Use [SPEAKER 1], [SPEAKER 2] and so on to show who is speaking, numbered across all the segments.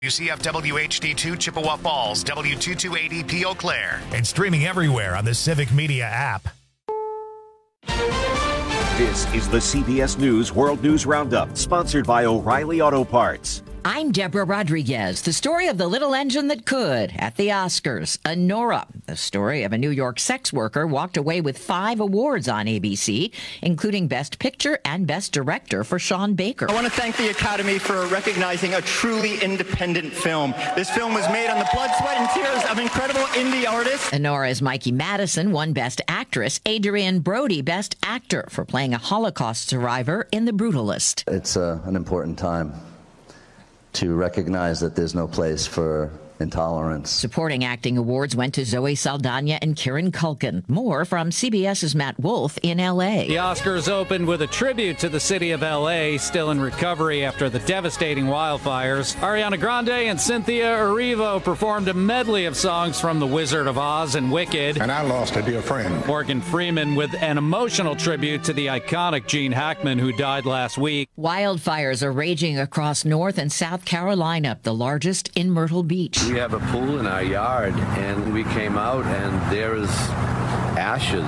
[SPEAKER 1] UCF WHD2 Chippewa Falls, W2280P Eau Claire, and streaming everywhere on the Civic Media app.
[SPEAKER 2] This is the CBS News World News Roundup, sponsored by O'Reilly Auto Parts.
[SPEAKER 3] I'm Deborah Rodriguez. The story of the little engine that could at the Oscars. Anora, the story of a New York sex worker, walked away with 5 awards on ABC, including Best Picture and Best Director for Sean Baker.
[SPEAKER 4] I want to thank the Academy for recognizing a truly independent film. This film was made on the blood, sweat, and tears of incredible indie artists.
[SPEAKER 3] Anora's Mikey Madison won Best Actress. Adrian Brody Best Actor for playing a Holocaust survivor in The Brutalist.
[SPEAKER 5] It's an important time to recognize that there's no place for intolerance.
[SPEAKER 3] Supporting acting awards went to Zoe Saldana and Kieran Culkin. More from CBS's Matt Wolf in L.A.
[SPEAKER 6] The Oscars opened with a tribute to the city of L.A., still in recovery after the devastating wildfires. Ariana Grande and Cynthia Erivo performed a medley of songs from The Wizard of Oz and Wicked.
[SPEAKER 7] And I lost a dear friend.
[SPEAKER 6] Morgan Freeman with an emotional tribute to the iconic Gene Hackman, who died last week.
[SPEAKER 3] Wildfires are raging across North and South Carolina, the largest in Myrtle Beach.
[SPEAKER 8] We have a pool in our yard, and we came out, and there is ashes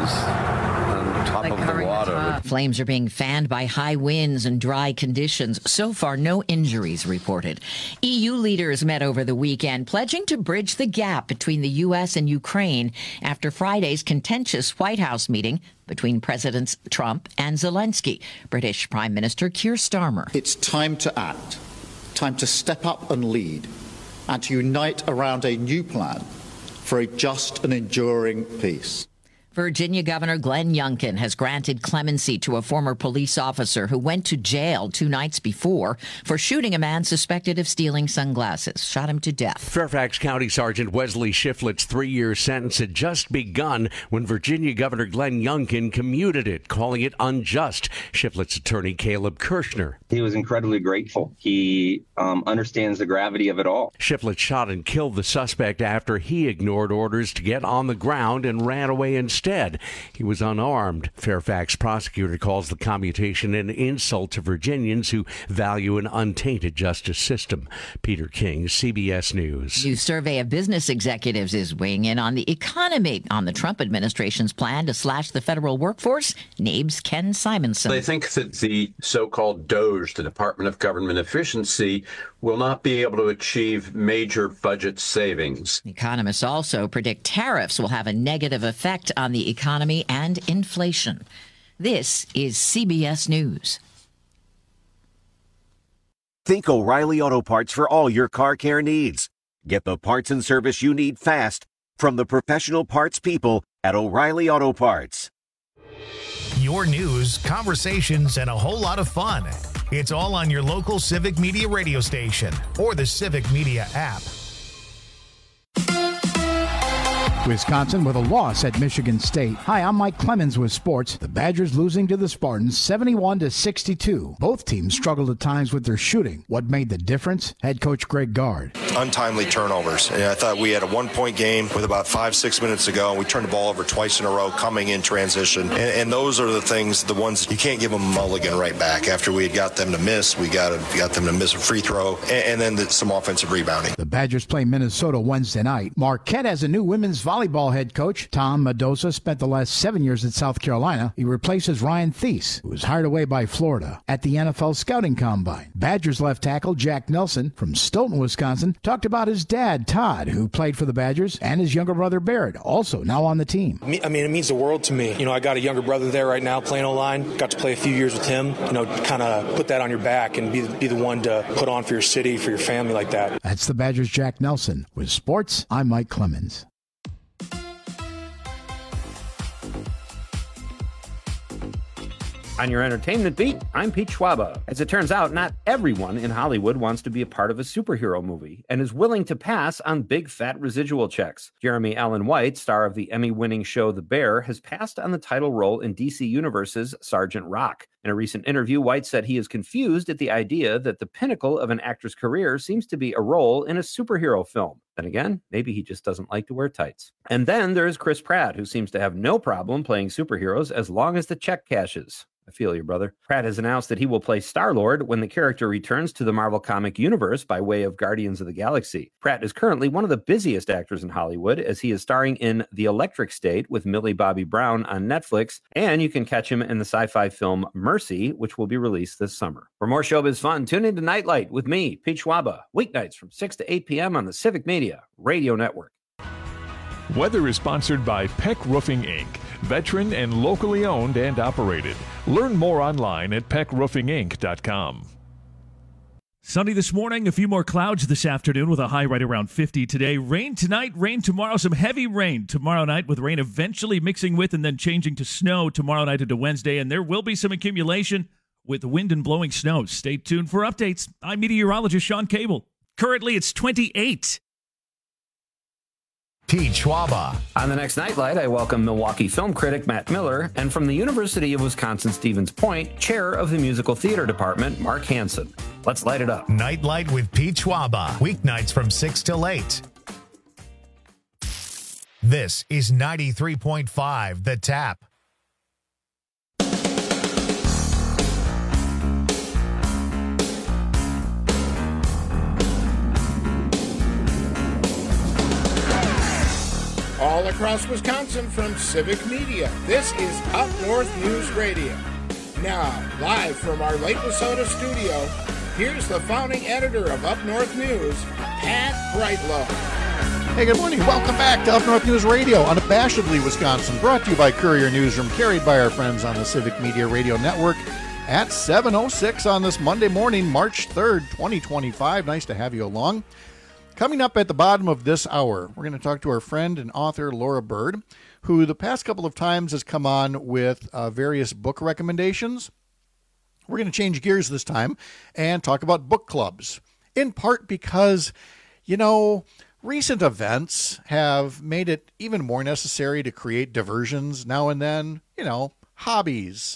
[SPEAKER 8] on top of the water.
[SPEAKER 3] Flames are being fanned by high winds and dry conditions. So far, no injuries reported. EU leaders met over the weekend, pledging to bridge the gap between the U.S. and Ukraine after Friday's contentious White House meeting between Presidents Trump and Zelensky. British Prime Minister Keir Starmer.
[SPEAKER 9] It's time to act, time to step up and lead, and to unite around a new plan for a just and enduring peace.
[SPEAKER 3] Virginia Governor Glenn Youngkin has granted clemency to a former police officer who went to jail 2 nights before for shooting a man suspected of stealing sunglasses. Shot him to death.
[SPEAKER 10] Fairfax County Sergeant Wesley Shiflett's 3-year sentence had just begun when Virginia Governor Glenn Youngkin commuted it, calling it unjust. Shiflett's attorney Caleb Kirshner.
[SPEAKER 11] He was incredibly grateful. He understands the gravity of it all.
[SPEAKER 10] Shiflett shot and killed the suspect after he ignored orders to get on the ground and ran away instead. He was unarmed. Fairfax prosecutor calls the commutation an insult to Virginians who value an untainted justice system. Peter King, CBS News.
[SPEAKER 3] New survey of business executives is weighing in on the economy. On the Trump administration's plan to slash the federal workforce, NABE's Ken Simonson.
[SPEAKER 12] They think that the so-called DOGE, the Department of Government Efficiency, will not be able to achieve major budget savings.
[SPEAKER 3] Economists also predict tariffs will have a negative effect on the economy and inflation. This is CBS News.
[SPEAKER 2] Think O'Reilly Auto Parts for all your car care needs. Get the parts and service you need fast from the professional parts people at O'Reilly Auto Parts.
[SPEAKER 1] Your news, conversations, and a whole lot of fun. It's all on your local Civic Media radio station or the Civic Media app.
[SPEAKER 13] Wisconsin with a loss at Michigan State. Hi, I'm Mike Clemens with sports. The Badgers losing to the Spartans 71-62. Both teams struggled at times with their shooting. What made the difference? Head coach Greg Gard.
[SPEAKER 14] Untimely turnovers. And I thought we had a 1-point game with about 5-6 minutes to go, and we turned the ball over twice in a row coming in transition. And those are the things, the ones you can't give them a mulligan right back. After we had got them to miss, we got them to miss a free throw, and then some offensive rebounding.
[SPEAKER 13] The Badgers play Minnesota Wednesday night. Marquette has a new women's volleyball head coach. Tom Mendoza spent the last 7 years at South Carolina. He replaces Ryan Thies, who was hired away by Florida at the NFL Scouting Combine. Badgers left tackle Jack Nelson from Stoughton, Wisconsin, talked about his dad, Todd, who played for the Badgers, and his younger brother, Barrett, also now on the team.
[SPEAKER 15] I mean, it means the world to me. You know, I got a younger brother there right now playing O-line. Got to play a few years with him. You know, kind of put that on your back and be the one to put on for your city, for your family like that.
[SPEAKER 13] That's the Badgers' Jack Nelson. With sports, I'm Mike Clemens.
[SPEAKER 16] On your entertainment beat, I'm Pete Schwaba. As it turns out, not everyone in Hollywood wants to be a part of a superhero movie and is willing to pass on big fat residual checks. Jeremy Allen White, star of the Emmy-winning show The Bear, has passed on the title role in DC Universe's Sergeant Rock. In a recent interview, White said he is confused at the idea that the pinnacle of an actor's career seems to be a role in a superhero film. Then again, maybe he just doesn't like to wear tights. And then there's Chris Pratt, who seems to have no problem playing superheroes as long as the check cashes. I feel you, brother. Pratt has announced that he will play Star-Lord when the character returns to the Marvel comic universe by way of Guardians of the Galaxy. Pratt is currently one of the busiest actors in Hollywood, as he is starring in The Electric State with Millie Bobby Brown on Netflix, and you can catch him in the sci-fi film Mercy, which will be released this summer. For more showbiz fun, tune into Nightlight with me, Pete Schwaba, weeknights from 6 to 8 p.m. on the Civic Media Radio Network.
[SPEAKER 7] Weather is sponsored by Peck Roofing, Inc., veteran and locally owned and operated. Learn more online at peckroofinginc.com.
[SPEAKER 17] Sunny this morning, a few more clouds this afternoon with a high right around 50 today. Rain tonight, rain tomorrow, some heavy rain tomorrow night with rain eventually mixing with and then changing to snow tomorrow night into Wednesday. And there will be some accumulation with wind and blowing snow. Stay tuned for updates. I'm meteorologist Sean Cable. Currently, it's 28.
[SPEAKER 1] Pete Schwaba.
[SPEAKER 16] On the next Nightlight, I welcome Milwaukee film critic Matt Miller, and from the University of Wisconsin-Stevens Point, chair of the musical theater department, Mark Hansen. Let's light it up.
[SPEAKER 1] Nightlight with Pete Schwaba. Weeknights from 6 till 8. This is 93.5 The Tap.
[SPEAKER 18] All across Wisconsin from Civic Media, this is Up North News Radio. Now, live from our Lake Wissota studio, here's the founding editor of Up North News, Pat Brightlow.
[SPEAKER 19] Hey, good morning. Welcome back to Up North News Radio, unabashedly Wisconsin, brought to you by Courier Newsroom, carried by our friends on the Civic Media Radio Network at 7:06 on this Monday morning, March 3rd, 2025. Nice to have you along. Coming up at the bottom of this hour, we're going to talk to our friend and author Laura Bird, who the past couple of times has come on with various book recommendations. We're going to change gears this time and talk about book clubs, in part because, recent events have made it even more necessary to create diversions now and then, hobbies,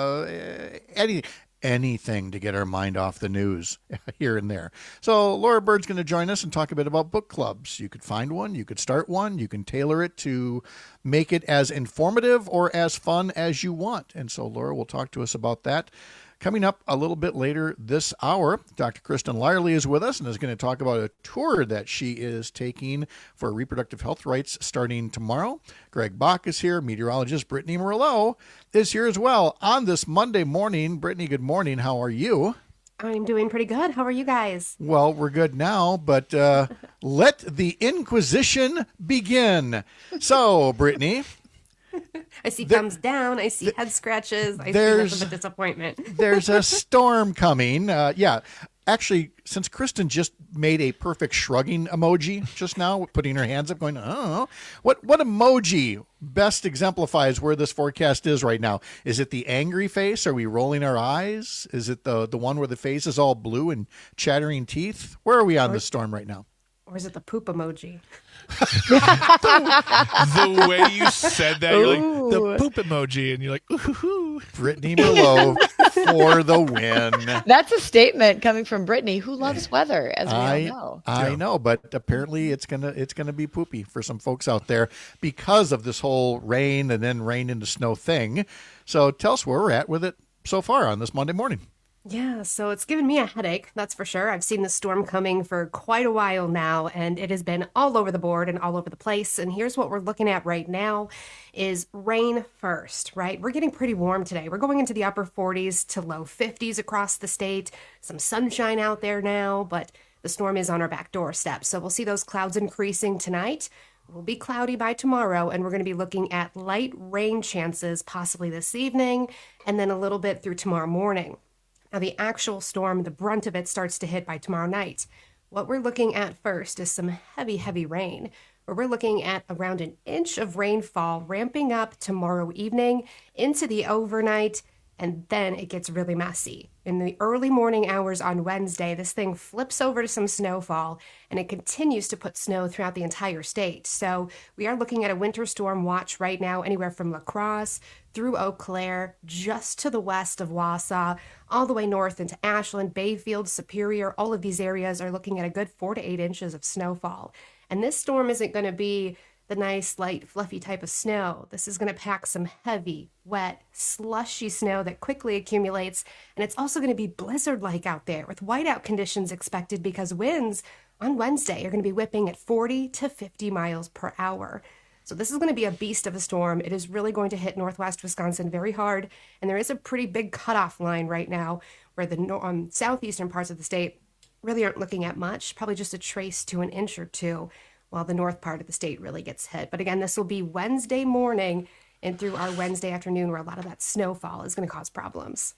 [SPEAKER 19] anything to get our mind off the news here and there. So Laura Bird's going to join us and talk a bit about book clubs. You could find one, you could start one, you can tailor it to make it as informative or as fun as you want. And so Laura will talk to us about that. Coming up a little bit later this hour, Dr. Kristen Lyerly is with us and is going to talk about a tour that she is taking for reproductive health rights starting tomorrow. Greg Bach is here. Meteorologist Brittany Merlot is here as well on this Monday morning. Brittany, good morning. How are you?
[SPEAKER 20] I'm doing pretty good. How are you guys?
[SPEAKER 19] Well, we're good now, but let the Inquisition begin. So, Brittany...
[SPEAKER 20] I see thumbs down. I see head scratches. I see nothing but disappointment.
[SPEAKER 19] There's a storm coming. Actually, since Kristen just made a perfect shrugging emoji just now, putting her hands up going, oh, what emoji best exemplifies where this forecast is right now? Is it the angry face? Are we rolling our eyes? Is it the one where the face is all blue and chattering teeth? Where are we on this storm right now?
[SPEAKER 20] Or is it the poop emoji?
[SPEAKER 21] The way you said that, you're like, the poop emoji, and you're like, ooh.
[SPEAKER 19] Brittany Merlot for the win.
[SPEAKER 22] That's a statement coming from Brittany, who loves weather, as we all know.
[SPEAKER 19] I know, but apparently it's gonna be poopy for some folks out there because of this whole rain and then rain into snow thing. So tell us where we're at with it so far on this Monday morning.
[SPEAKER 20] Yeah, so it's given me a headache, that's for sure. I've seen the storm coming for quite a while now, and it has been all over the board and all over the place. And here's what we're looking at right now is rain first, right? We're getting pretty warm today. We're going into the upper 40s to low 50s across the state. Some sunshine out there now, but the storm is on our back doorstep. So we'll see those clouds increasing tonight. It will be cloudy by tomorrow, and we're going to be looking at light rain chances possibly this evening, and then a little bit through tomorrow morning. Now, the actual storm, the brunt of it starts to hit by tomorrow night. What we're looking at first is some heavy, heavy rain, where we're looking at around an inch of rainfall ramping up tomorrow evening into the overnight, and then it gets really messy. In the early morning hours on Wednesday, this thing flips over to some snowfall, and it continues to put snow throughout the entire state. So we are looking at a winter storm watch right now, anywhere from La Crosse through Eau Claire, just to the west of Wausau, all the way north into Ashland, Bayfield, Superior. All of these areas are looking at a good 4 to 8 inches of snowfall. And this storm isn't going to be the nice, light, fluffy type of snow. This is going to pack some heavy, wet, slushy snow that quickly accumulates. And it's also going to be blizzard-like out there with whiteout conditions expected because winds on Wednesday are going to be whipping at 40 to 50 miles per hour. So this is going to be a beast of a storm. It is really going to hit northwest Wisconsin very hard. And there is a pretty big cutoff line right now where the southeastern parts of the state really aren't looking at much, probably just a trace to an inch or two, while the north part of the state really gets hit. But again, this will be Wednesday morning and through our Wednesday afternoon where a lot of that snowfall is going to cause problems.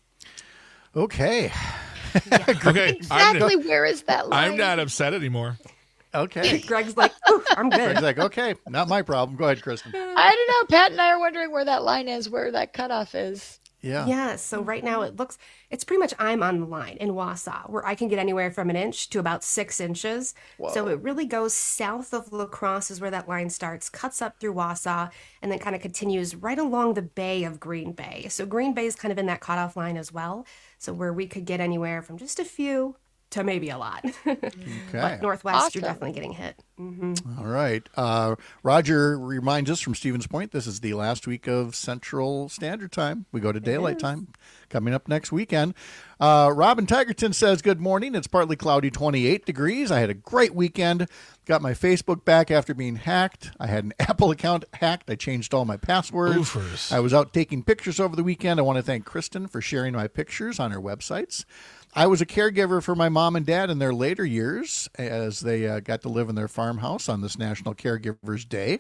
[SPEAKER 19] Okay.
[SPEAKER 21] Okay.
[SPEAKER 22] Exactly where is that line?
[SPEAKER 21] I'm not upset anymore.
[SPEAKER 19] Okay.
[SPEAKER 20] Greg's like, ooh, I'm good.
[SPEAKER 19] Greg's like, okay, not my problem. Go ahead, Kristen.
[SPEAKER 22] I don't know. Pat and I are wondering where that line is, where that cutoff is.
[SPEAKER 19] Yeah.
[SPEAKER 20] Yeah. So right now it's pretty much I'm on the line in Wausau where I can get anywhere from an inch to about 6 inches.
[SPEAKER 22] Whoa.
[SPEAKER 20] So it really goes south of La Crosse is where that line starts, cuts up through Wausau, and then kind of continues right along the bay of Green Bay. So Green Bay is kind of in that cutoff line as well. So where we could get anywhere from just a few to maybe a lot. But Northwest, You're definitely getting hit. Mm-hmm.
[SPEAKER 19] All right. Roger reminds us from Stevens Point, this is the last week of Central Standard Time. We go to daylight time coming up next weekend. Robin Tigerton says, good morning. It's partly cloudy, 28 degrees. I had a great weekend. Got my Facebook back after being hacked. I had an Apple account hacked. I changed all my passwords.
[SPEAKER 21] Oofers.
[SPEAKER 19] I was out taking pictures over the weekend. I want to thank Kristen for sharing my pictures on her websites. I was a caregiver for my mom and dad in their later years as they got to live in their farmhouse on this National Caregivers Day.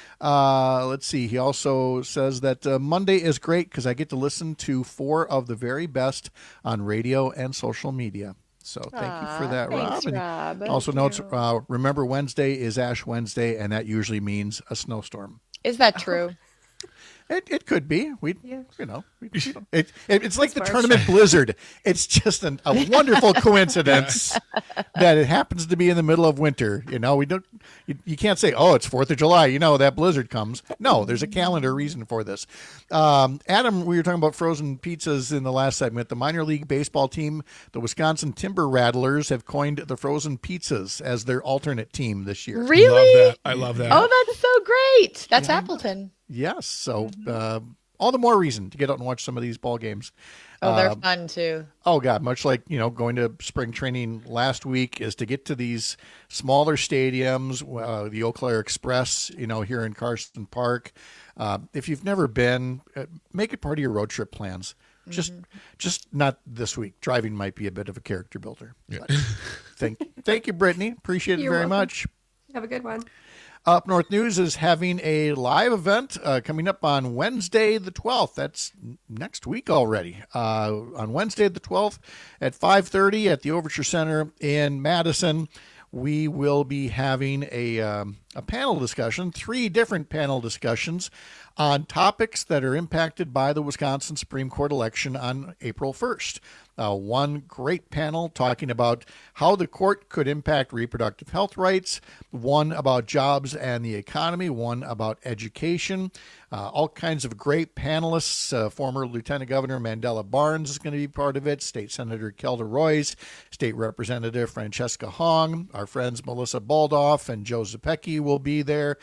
[SPEAKER 19] Let's see. He also says that Monday is great because I get to listen to 4 of the very best on radio and social media. So thank you for that,
[SPEAKER 22] thanks,
[SPEAKER 19] Rob.
[SPEAKER 22] Rob.
[SPEAKER 19] And also notes, remember Wednesday is Ash Wednesday, and that usually means a snowstorm.
[SPEAKER 22] Is that true?
[SPEAKER 19] It could be. It's like the tournament blizzard. It's just a wonderful coincidence that it happens to be in the middle of winter. You can't say, oh, it's 4th of July. That blizzard comes. No, there's a calendar reason for this. Adam, we were talking about frozen pizzas in the last segment. The minor league baseball team, the Wisconsin Timber Rattlers, have coined the frozen pizzas as their alternate team this year.
[SPEAKER 22] Really?
[SPEAKER 21] I love that.
[SPEAKER 22] Oh, that's so great. That's Appleton.
[SPEAKER 19] Yes. So all the more reason to get out and watch some of these ball games.
[SPEAKER 22] Oh, they're fun too.
[SPEAKER 19] Oh God, much like, going to spring training last week is to get to these smaller stadiums, the Eau Claire Express, here in Carson Park. If you've never been, make it part of your road trip plans. Just not this week. Driving might be a bit of a character builder. Yeah. Thank you, Brittany. Appreciate it very much.
[SPEAKER 20] Have a good one.
[SPEAKER 19] Up North News is having a live event coming up on Wednesday the 12th. That's next week already. On Wednesday the 12th at 5:30 at the Overture Center in Madison, we will be having a panel discussion, 3 different panel discussions on topics that are impacted by the Wisconsin Supreme Court election on April 1st. One great panel talking about how the court could impact reproductive health rights, one about jobs and the economy, one about education. All kinds of great panelists. Former Lieutenant Governor Mandela Barnes is going to be part of it. State Senator Kelda Royce, State Representative Francesca Hong, our friends Melissa Baldoff and Joe Zepecki will be there.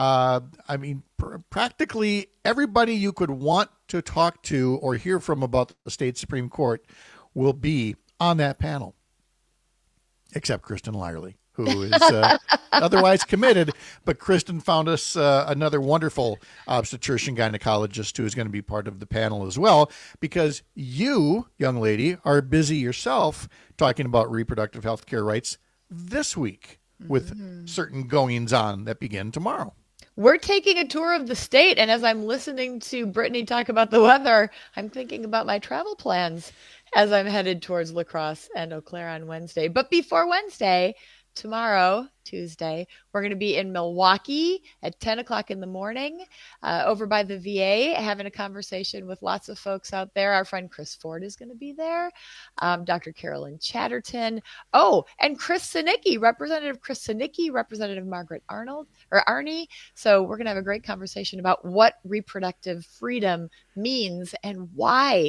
[SPEAKER 19] Practically everybody you could want to talk to or hear from about the state Supreme Court will be on that panel, except Kristen Lyerly, who is otherwise committed. But Kristen found us another wonderful obstetrician gynecologist who is going to be part of the panel as well, because you, young lady, are busy yourself talking about reproductive health care rights this week with certain goings-on that begin tomorrow.
[SPEAKER 22] We're taking a tour of the state, and as I'm listening to Brittany talk about the weather, I'm thinking about my travel plans as I'm headed towards La Crosse and Eau Claire on Wednesday. But before Wednesday, tomorrow, Tuesday, we're going to be in Milwaukee at 10 o'clock in the morning over by the VA, having a conversation with lots of folks out there. Our friend Chris Ford is going to be there, Dr. Carolyn Chatterton. Oh, and Chris Sinicki, Representative Chris Sinicki, Representative Margaret Arney. So we're going to have a great conversation about what reproductive freedom means and why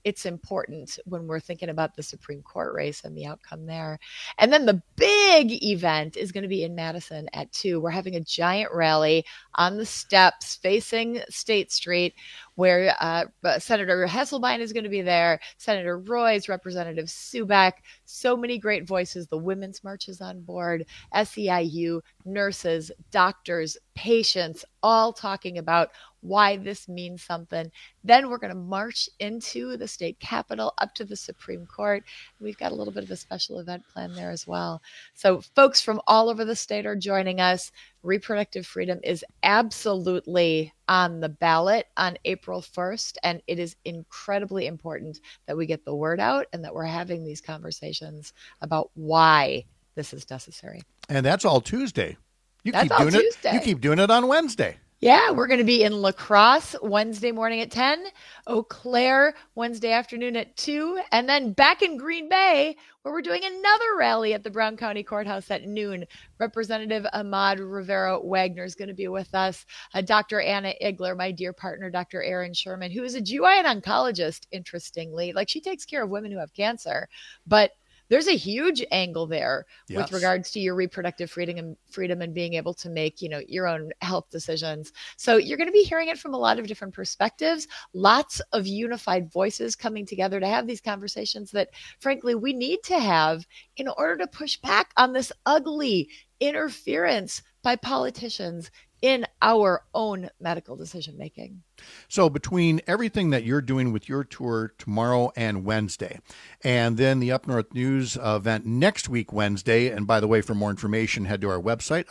[SPEAKER 22] it's important when we're thinking about the Supreme Court race and the outcome there. And then the big event is going to be in Madison at 2. We're having a giant rally on the steps facing State Street, where Senator Hesselbein is going to be there, Senator Royce, Representative Subak, so many great voices. The Women's March is on board, SEIU, nurses, doctors, patients, all talking about why this means something. Then we're going to march into the state capitol up to the Supreme Court. We've got a little bit of a special event planned there as well. So folks from all over the state are joining us. Reproductive freedom is absolutely on the ballot on April 1st, and it is incredibly important that we get the word out and that we're having these conversations about why this is necessary.
[SPEAKER 19] And that's all Tuesday. You keep doing it on Wednesday.
[SPEAKER 22] Yeah, we're going to be in La Crosse Wednesday morning at 10, Eau Claire Wednesday afternoon at 2, and then back in Green Bay, where we're doing another rally at the Brown County Courthouse at noon. Representative Ahmad Rivera Wagner is going to be with us. Dr. Anna Igler, my dear partner, Dr. Erin Sherman, who is a GYN oncologist, interestingly. Like, she takes care of women who have cancer, but there's a huge angle there with regards to your reproductive freedom and being able to make, your own health decisions. So you're going to be hearing it from a lot of different perspectives, lots of unified voices coming together to have these conversations that, frankly, we need to have in order to push back on this ugly interference by politicians in our own medical decision making.
[SPEAKER 19] So between everything that you're doing with your tour tomorrow and Wednesday, and then the Up North News event next week, Wednesday, and by the way, for more information, head to our website,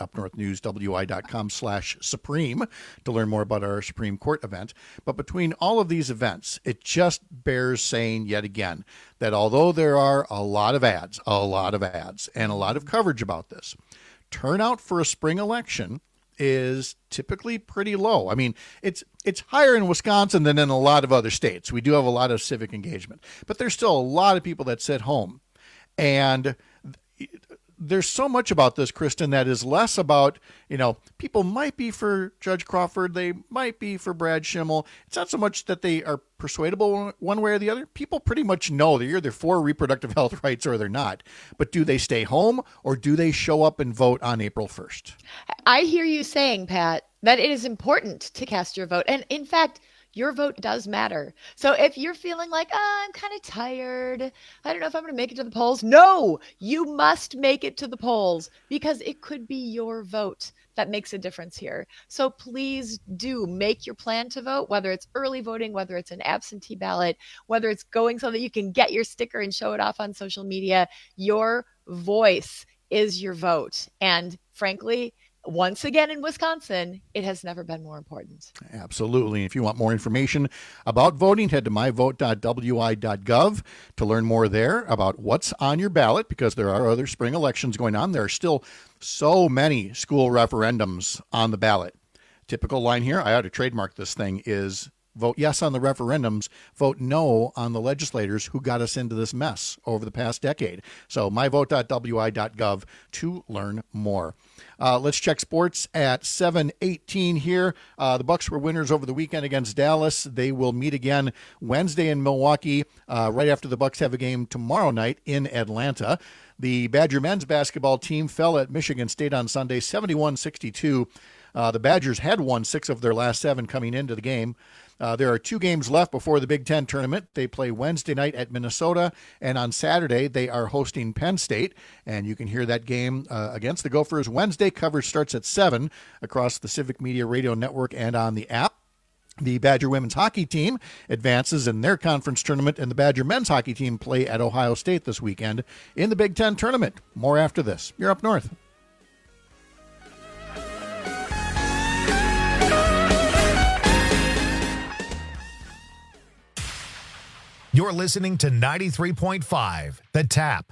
[SPEAKER 19] upnorthnewswi.com/supreme, to learn more about our Supreme Court event. But between all of these events, it just bears saying yet again that although there are a lot of ads, and a lot of coverage about this, turnout for a spring election is typically pretty low. I mean, it's higher in Wisconsin than in a lot of other states. We do have a lot of civic engagement, but there's still a lot of people that sit home. And there's so much about this, Kristen, that is less about, people might be for Judge Crawford, they might be for Brad Schimmel. It's not so much that they are persuadable one way or the other. People pretty much know they're either for reproductive health rights or they're not. But do they stay home or do they show up and vote on April 1st?
[SPEAKER 22] I hear you saying, Pat, that it is important to cast your vote. And in fact, your vote does matter. So if you're feeling like, I'm kind of tired, I don't know if I'm going to make it to the polls. No, you must make it to the polls because it could be your vote that makes a difference here. So please do make your plan to vote, whether it's early voting, whether it's an absentee ballot, whether it's going so that you can get your sticker and show it off on social media. Your voice is your vote. And frankly, once again in Wisconsin, it has never been more important.
[SPEAKER 19] Absolutely. If you want more information about voting, head to myvote.wi.gov to learn more there about what's on your ballot, because there are other spring elections going on. There are still so many school referendums on the ballot. Typical line here, I ought to trademark this thing, is vote yes on the referendums, vote no on the legislators who got us into this mess over the past decade. So myvote.wi.gov to learn more. Let's check sports at 7:18 here. The Bucks were winners over the weekend against Dallas. They will meet again Wednesday in Milwaukee, right after the Bucks have a game tomorrow night in Atlanta. The Badger men's basketball team fell at Michigan State on Sunday, 71-62. The Badgers had won 6 of their last 7 coming into the game. There are 2 games left before the Big Ten tournament. They play Wednesday night at Minnesota, and on Saturday they are hosting Penn State. And you can hear that game against the Gophers Wednesday. Coverage starts at 7 across the Civic Media Radio Network and on the app. The Badger women's hockey team advances in their conference tournament, and the Badger men's hockey team play at Ohio State this weekend in the Big Ten tournament. More after this. You're Up North.
[SPEAKER 1] You're listening to 93.5, The Tap.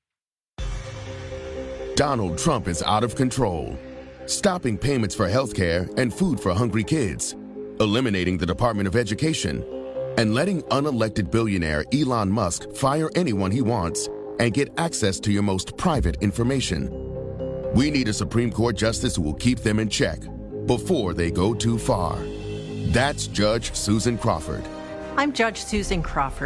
[SPEAKER 4] Donald Trump is out of control, stopping payments for healthcare and food for hungry kids, eliminating the Department of Education, and letting unelected billionaire Elon Musk fire anyone he wants and get access to your most private information. We need a Supreme Court justice who will keep them in check before they go too far. That's Judge Susan Crawford.
[SPEAKER 5] I'm Judge Susan Crawford.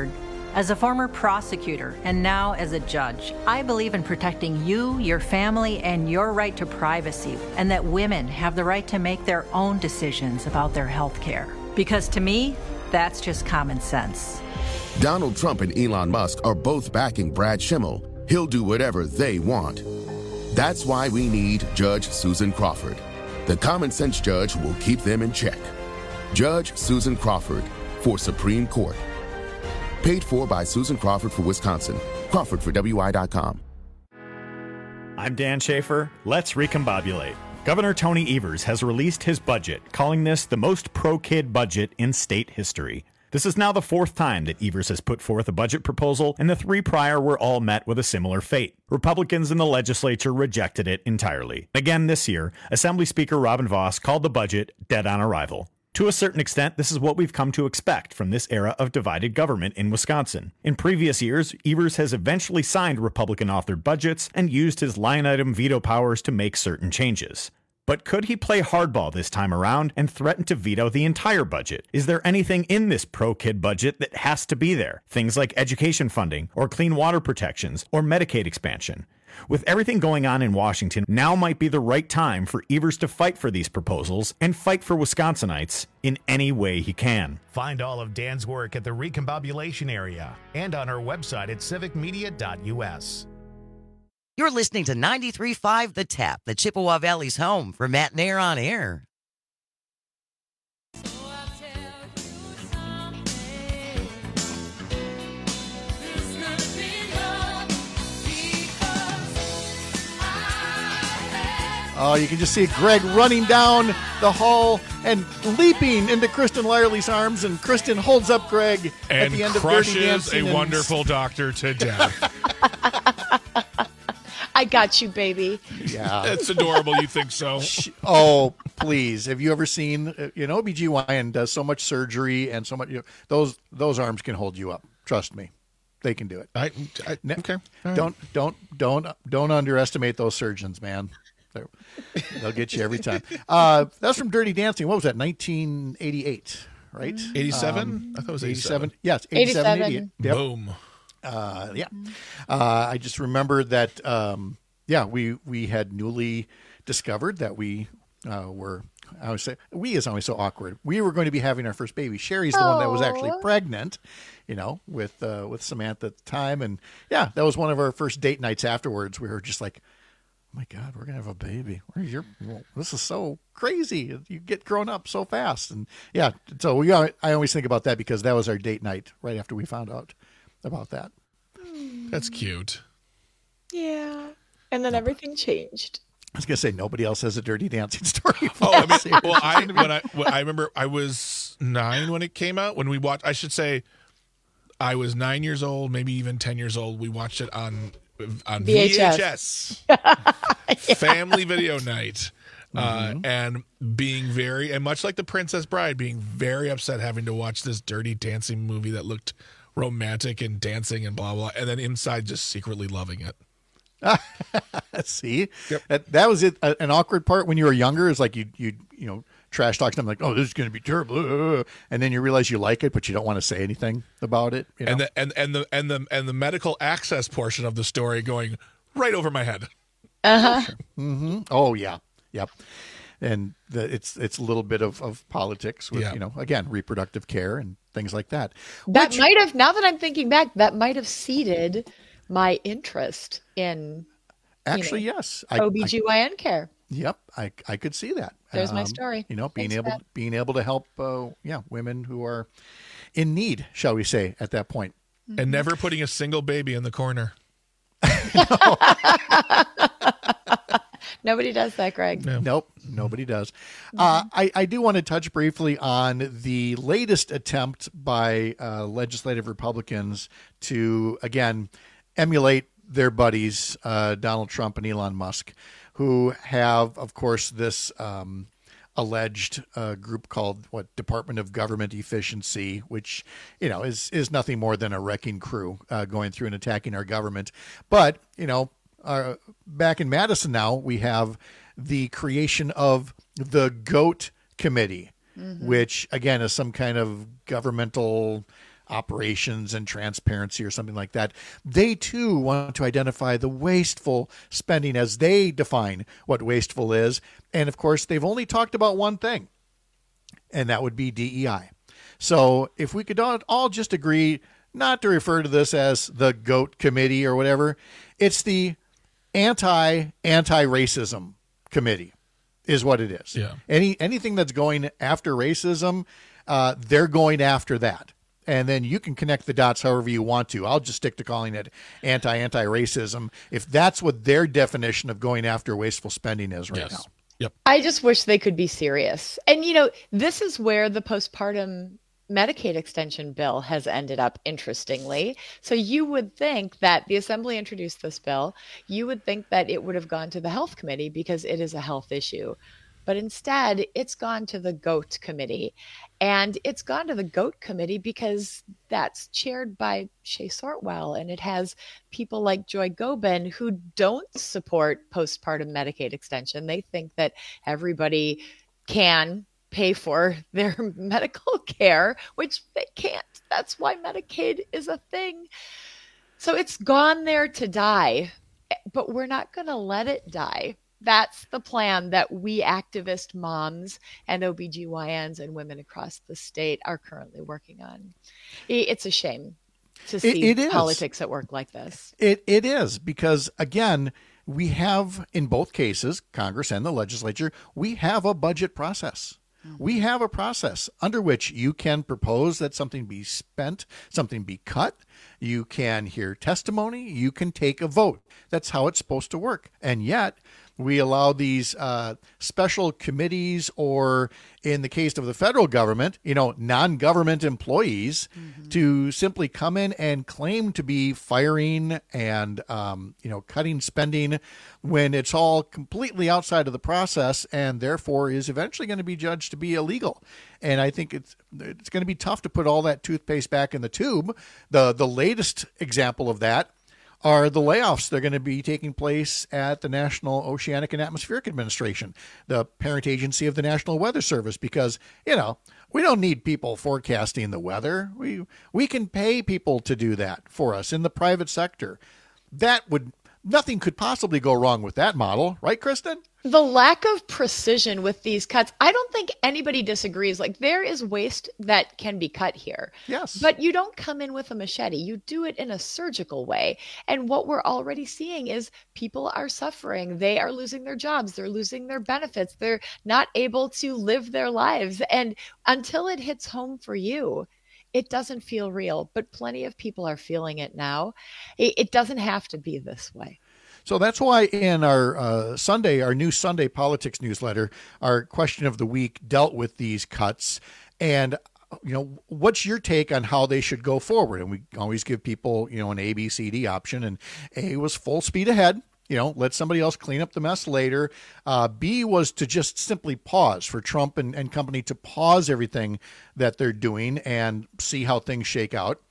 [SPEAKER 5] As a former prosecutor and now as a judge, I believe in protecting you, your family, and your right to privacy, and that women have the right to make their own decisions about their health care. Because to me, that's just common sense.
[SPEAKER 4] Donald Trump and Elon Musk are both backing Brad Schimmel. He'll do whatever they want. That's why we need Judge Susan Crawford, the common sense judge who will keep them in check. Judge Susan Crawford for Supreme Court. Paid for by Susan Crawford for Wisconsin. Crawford for WI.com.
[SPEAKER 6] I'm Dan Schaefer. Let's recombobulate. Governor Tony Evers has released his budget, calling this the most pro-kid budget in state history. This is now the fourth time that Evers has put forth a budget proposal, and the three prior were all met with a similar fate. Republicans in the legislature rejected it entirely. Again this year, Assembly Speaker Robin Vos called the budget dead on arrival. To a certain extent, this is what we've come to expect from this era of divided government in Wisconsin. In previous years, Evers has eventually signed Republican-authored budgets and used his line-item veto powers to make certain changes. But could he play hardball this time around and threaten to veto the entire budget? Is there anything in this pro-kid budget that has to be there? Things like education funding, or clean water protections, or Medicaid expansion. With everything going on in Washington, now might be the right time for Evers to fight for these proposals and fight for Wisconsinites in any way he can.
[SPEAKER 1] Find all of Dan's work at the Recombobulation Area and on our website at civicmedia.us.
[SPEAKER 23] You're listening to 93.5 The Tap, the Chippewa Valley's home for Matt Nair on Air.
[SPEAKER 19] Oh, you can just see Greg running down the hall and leaping into Kristen Lyerly's arms, and Kristen holds up Greg
[SPEAKER 21] and
[SPEAKER 19] at the end of
[SPEAKER 21] crushes
[SPEAKER 19] Dirty Dancing
[SPEAKER 21] a wonderful doctor to death.
[SPEAKER 22] I got you, baby.
[SPEAKER 19] Yeah.
[SPEAKER 21] It's adorable. You think so?
[SPEAKER 19] Oh, please. Have you ever seen, OBGYN does so much surgery and so much, those arms can hold you up. Trust me. They can do it.
[SPEAKER 21] Okay.
[SPEAKER 19] All right. Don't underestimate those surgeons, man. They'll get you every time. That's from Dirty Dancing. What was that? 1988, right?
[SPEAKER 21] 87? I thought it was 87.
[SPEAKER 19] Yes, 87, 88. Yep.
[SPEAKER 21] Boom.
[SPEAKER 19] Yeah. I just remember that, we had newly discovered that we were, I would say, we is always so awkward. We were going to be having our first baby. Sherry's the one that was actually pregnant, with Samantha at the time. And yeah, that was one of our first date nights afterwards. We were just like, oh my God, we're going to have a baby. This is so crazy. You get grown up so fast. And yeah, so I always think about that because that was our date night right after we found out about that.
[SPEAKER 21] That's cute.
[SPEAKER 22] Yeah. And then everything changed.
[SPEAKER 19] I was going to say, nobody else has a Dirty Dancing story.
[SPEAKER 21] I remember I was 9 when it came out. When we watched, I should say I was 9 years old, maybe even 10 years old. We watched it on VHS. Family video night. And and much like The Princess Bride, being very upset having to watch this Dirty Dancing movie that looked romantic and dancing and blah, blah, and then inside just secretly loving it.
[SPEAKER 19] See, that was it. An awkward part when you were younger is like you trash talk something like, oh, this is going to be terrible, and then you realize you like it, but you don't want to say anything about it.
[SPEAKER 21] And the medical access portion of the story going right over my head.
[SPEAKER 22] Uh-huh.
[SPEAKER 19] Mm-hmm. Oh yeah, yep. And it's a little bit of politics with again, reproductive care and things like that.
[SPEAKER 22] That might have, now that I'm thinking back, that might have seeded my interest in
[SPEAKER 19] yes,
[SPEAKER 22] OBGYN care.
[SPEAKER 19] Yep, I could see that.
[SPEAKER 22] There's my story.
[SPEAKER 19] Being able to help women who are in need, shall we say, at that point.
[SPEAKER 21] And never putting a single baby in the corner.
[SPEAKER 22] Nobody does that, Greg.
[SPEAKER 19] No. Nope, nobody does. I do want to touch briefly on the latest attempt by legislative Republicans to, again, emulate their buddies, Donald Trump and Elon Musk, who have, of course, this alleged group called Department of Government Efficiency, which, is nothing more than a wrecking crew going through and attacking our government. But, back in Madison now, we have the creation of the GOAT Committee, which, again, is some kind of governmental, operations and transparency or something like that. They too want to identify the wasteful spending as they define what wasteful is. And of course, they've only talked about one thing, and that would be DEI. So if we could all just agree not to refer to this as the GOAT committee or whatever, it's the anti-racism committee is what it is.
[SPEAKER 21] Yeah.
[SPEAKER 19] Anything that's going after racism, they're going after that. And then you can connect the dots however you want to. I'll just stick to calling it anti-racism if that's what their definition of going after wasteful spending is right now.
[SPEAKER 21] Yep.
[SPEAKER 22] I just wish they could be serious. And, this is where the postpartum Medicaid extension bill has ended up, interestingly. So you would think that the Assembly introduced this bill. You would think that it would have gone to the Health Committee because it is a health issue. But instead, it's gone to the GOAT committee. And it's gone to the GOAT committee because that's chaired by Shea Sortwell. And it has people like Joy Gobin who don't support postpartum Medicaid extension. They think that everybody can pay for their medical care, which they can't. That's why Medicaid is a thing. So it's gone there to die, but we're not going to let it die. That's the plan that we activist moms and OBGYNs and women across the state are currently working on. It's a shame to see politics at work like this.
[SPEAKER 19] It is, because, again, we have, in both cases, Congress and the legislature, we have a budget process. We have a process under which you can propose that something be spent, something be cut. You can hear testimony. You can take a vote. That's how it's supposed to work. And yet we allow these special committees, or in the case of the federal government, non-government employees to simply come in and claim to be firing and, cutting spending when it's all completely outside of the process and therefore is eventually going to be judged to be illegal. And I think it's going to be tough to put all that toothpaste back in the tube. The latest example of that are the layoffs that are going to be taking place at the National Oceanic and Atmospheric Administration, the parent agency of the National Weather Service, because, we don't need people forecasting the weather. We can pay people to do that for us in the private sector. Nothing could possibly go wrong with that model, right, Kristen?
[SPEAKER 22] The lack of precision with these cuts, I don't think anybody disagrees. Like, there is waste that can be cut here.
[SPEAKER 19] Yes.
[SPEAKER 22] But you don't come in with a machete. You do it in a surgical way. And what we're already seeing is people are suffering. They are losing their jobs. They're losing their benefits. They're not able to live their lives. And until it hits home for you, it doesn't feel real, but plenty of people are feeling it now. It doesn't have to be this way.
[SPEAKER 19] So that's why in our new Sunday politics newsletter, our question of the week dealt with these cuts. And, what's your take on how they should go forward? And we always give people, an A, B, C, D option. And A was full speed ahead. Let somebody else clean up the mess later. B was to just simply pause, for Trump and company to pause everything that they're doing and see how things shake out.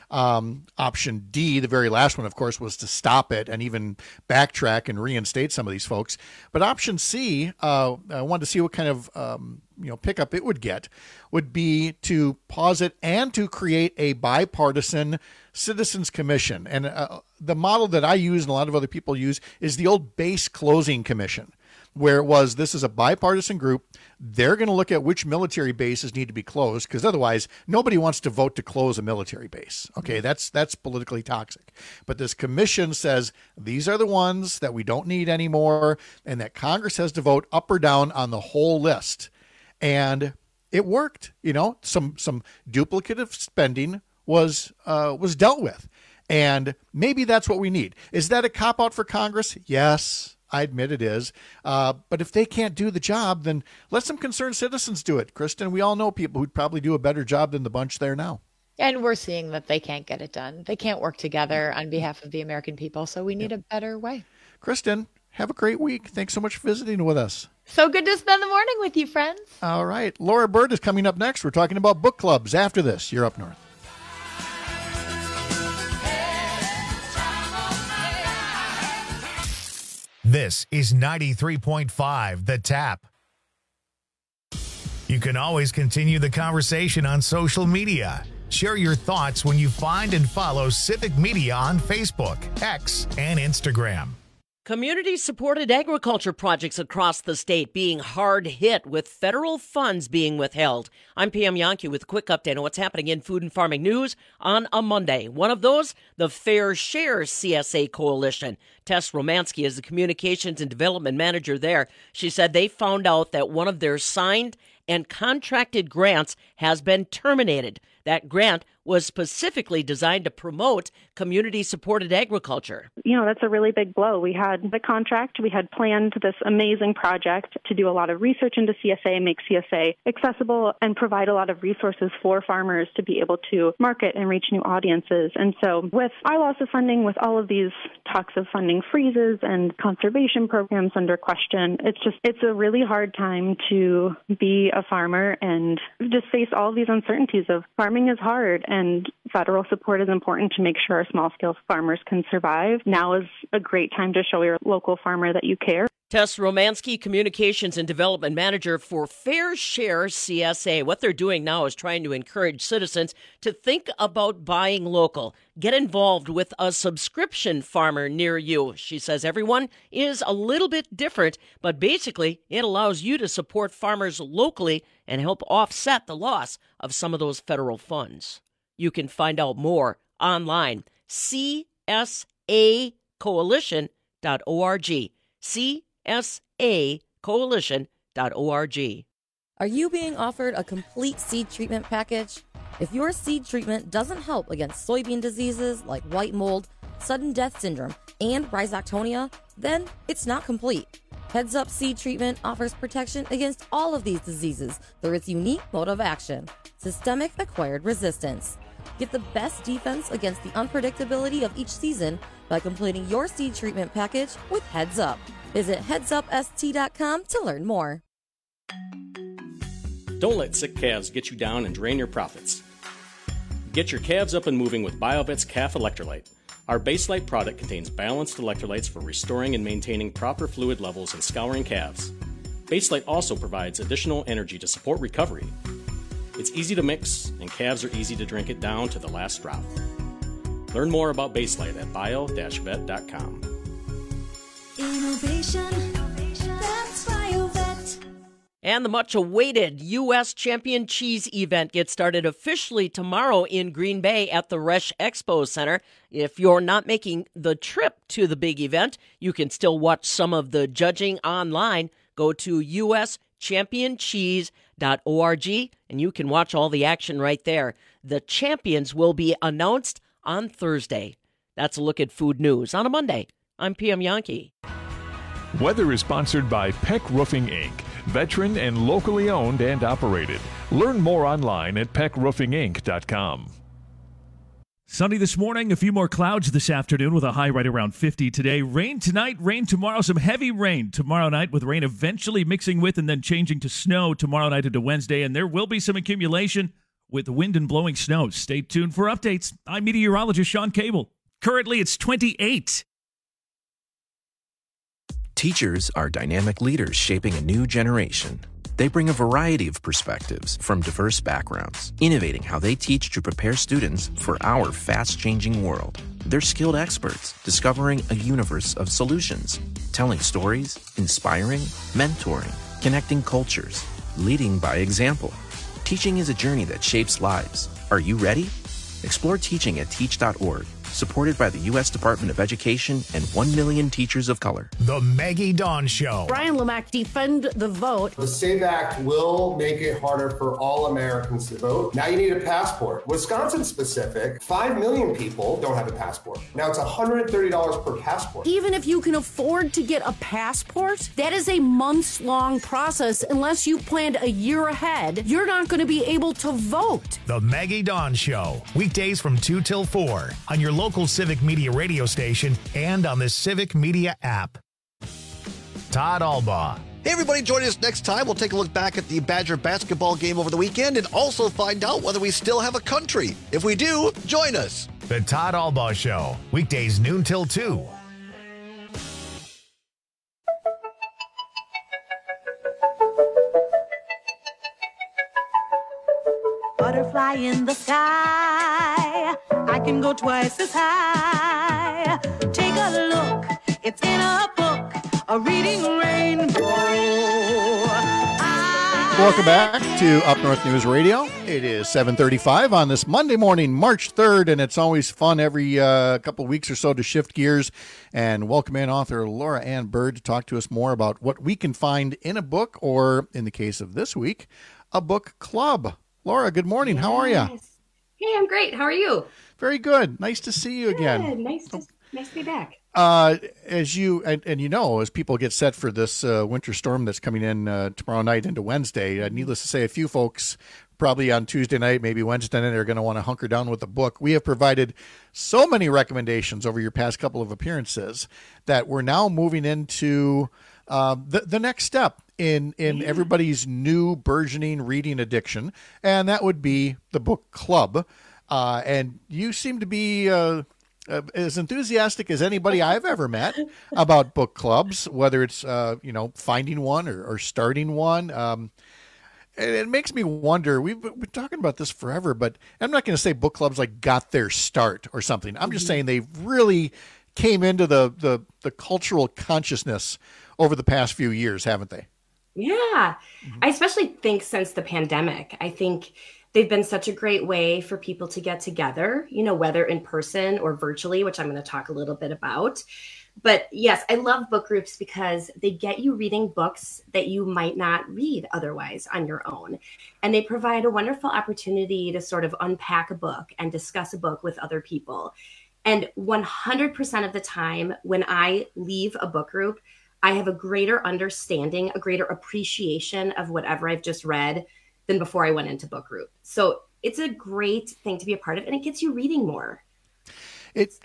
[SPEAKER 19] Option D, the very last one, of course, was to stop it and even backtrack and reinstate some of these folks. But option C, I wanted to see what kind of pickup it would get, would be to pause it and to create a bipartisan citizens commission. And the model that I use and a lot of other people use is the old base closing commission, where it was, this is a bipartisan group. They're going to look at which military bases need to be closed, because otherwise nobody wants to vote to close a military base. Okay, that's politically toxic. But this commission says these are the ones that we don't need anymore, and that Congress has to vote up or down on the whole list. And it worked. Some duplicative spending was dealt with. And maybe that's what we need. Is that a cop-out for Congress? Yes, I admit it is. But if they can't do the job, then let some concerned citizens do it. Kristen, we all know people who'd probably do a better job than the bunch there now.
[SPEAKER 22] And we're seeing that they can't get it done. They can't work together on behalf of the American people. So we need a better way.
[SPEAKER 19] Kristen, have a great week. Thanks so much for visiting with us.
[SPEAKER 22] So good to spend the morning with you, friends.
[SPEAKER 19] All right. Laura Bird is coming up next. We're talking about book clubs after this. You're Up North.
[SPEAKER 1] This is 93.5 The Tap. You can always continue the conversation on social media. Share your thoughts when you find and follow Civic Media on Facebook, X, and Instagram.
[SPEAKER 8] Community-supported agriculture projects across the state being hard hit with federal funds being withheld. I'm Pam Yonke with a quick update on what's happening in food and farming news on a Monday. One of those, the Fair Share CSA Coalition. Tess Romansky is the communications and development manager there. She said they found out that one of their signed and contracted grants has been terminated. That grant was specifically designed to promote community-supported agriculture.
[SPEAKER 9] You know, that's a really big blow. We had the contract. We had planned this amazing project to do a lot of research into CSA, make CSA accessible, and provide a lot of resources for farmers to be able to market and reach new audiences. And so with our loss of funding, with all of these talks of funding freezes and conservation programs under question, it's a really hard time to be a farmer and just face all of these uncertainties of farming is hard and federal support is important to make sure our small-scale farmers can survive. Now is a great time to show your local farmer that you care.
[SPEAKER 8] Tess Romansky, Communications and Development Manager for Fair Share CSA. What they're doing now is trying to encourage citizens to think about buying local. Get involved with a subscription farmer near you. She says everyone is a little bit different, but basically it allows you to support farmers locally and help offset the loss of some of those federal funds. You can find out more online, csacoalition.org. csacoalition.org.
[SPEAKER 11] Are you being offered a complete seed treatment package? If your seed treatment doesn't help against soybean diseases like white mold, sudden death syndrome, and rhizoctonia, then it's not complete. Heads Up Seed Treatment offers protection against all of these diseases through its unique mode of action, systemic acquired resistance. Get the best defense against the unpredictability of each season by completing your seed treatment package with Heads Up. Visit headsupst.com to learn more.
[SPEAKER 24] Don't let sick calves get you down and drain your profits. Get your calves up and moving with BioVet's Calf Electrolyte. Our Baselite product contains balanced electrolytes for restoring and maintaining proper fluid levels and scouring calves. Baselite also provides additional energy to support recovery. It's easy to mix, and calves are easy to drink it down to the last drop. Learn more about Baselite at bio-vet.com.
[SPEAKER 25] Innovation, that's BioVet.
[SPEAKER 8] And the much-awaited U.S. Champion Cheese event gets started officially tomorrow in Green Bay at the Resch Expo Center. If you're not making the trip to the big event, you can still watch some of the judging online. Go to uschampioncheese.org, and you can watch all the action right there. The champions will be announced on Thursday. That's a look at food news on a Monday. I'm Pam Yonke.
[SPEAKER 7] Weather is sponsored by Peck Roofing, Inc., veteran and locally owned and operated. Learn more online at peckroofinginc.com.
[SPEAKER 17] Sunny this morning, a few more clouds this afternoon with a high right around 50 today. Rain tonight, rain tomorrow, some heavy rain tomorrow night with rain eventually mixing with and then changing to snow tomorrow night into Wednesday. And there will be some accumulation with wind and blowing snow. Stay tuned for updates. I'm meteorologist Sean Cable. Currently, it's 28.
[SPEAKER 26] Teachers are dynamic leaders shaping a new generation. They bring a variety of perspectives from diverse backgrounds, innovating how they teach to prepare students for our fast-changing world. They're skilled experts, discovering a universe of solutions, telling stories, inspiring, mentoring, connecting cultures, leading by example. Teaching is a journey that shapes lives. Are you ready? Explore teaching at teach.org. Supported by the U.S. Department of Education and 1 million teachers of color.
[SPEAKER 1] The Maggie Dawn Show.
[SPEAKER 27] Brian Lamack, defend the vote.
[SPEAKER 28] The SAVE Act will make it harder for all Americans to vote. Now you need a passport. Wisconsin specific, 5 million people don't have a passport. Now it's $130 per passport.
[SPEAKER 27] Even if you can afford to get a passport, that is a months-long process. Unless you planned a year ahead, you're not going to be able to vote.
[SPEAKER 1] The Maggie Dawn Show. Weekdays from 2 till 4 on your local Civic Media radio station and on the Civic Media app. Todd Albaugh.
[SPEAKER 29] Hey, everybody, join us next time. We'll take a look back at the Badger basketball game over the weekend and also find out whether we still have a country. If we do, join us.
[SPEAKER 1] The Todd Albaugh Show. Weekdays noon till 2.
[SPEAKER 25] butterfly in the sky. I can go twice as high. Take a look, it's in a book, a reading rainbow.
[SPEAKER 19] Welcome back to Up North News Radio. It is 7:35 on this Monday morning, March 3rd, and it's always fun every couple of weeks or so to shift gears and welcome in author Laura Ann Bird to talk to us more about what we can find in a book, or in the case of this week, a book club. Laura, good morning. How are you?
[SPEAKER 2] Hey, I'm great. How are you?
[SPEAKER 19] Very good. Nice to see you again.
[SPEAKER 2] Good. Nice to be back.
[SPEAKER 19] As you and you know, as people get set for this winter storm that's coming in tomorrow night into Wednesday, needless to say, a few folks probably on Tuesday night, maybe Wednesday night, are going to want to hunker down with a book. We have provided so many recommendations over your past couple of appearances that we're now moving into the next step in everybody's new burgeoning reading addiction, and that would be the book club. And you seem to be as enthusiastic as anybody I've ever met about book clubs, whether it's finding one or starting one. It makes me wonder. We've been talking about this forever, but I'm not going to say book clubs like got their start or something. I'm just saying they really came into the cultural consciousness over the past few years, haven't they?
[SPEAKER 2] Yeah, I especially think since the pandemic. I think they've been such a great way for people to get together, whether in person or virtually, which I'm going to talk a little bit about. But yes, I love book groups because they get you reading books that you might not read otherwise on your own. And they provide a wonderful opportunity to sort of unpack a book and discuss a book with other people. And 100% of the time when I leave a book group, I have a greater understanding, a greater appreciation of whatever I've just read than before I went into book group. So it's a great thing to be a part of, and it gets you reading more.
[SPEAKER 19] It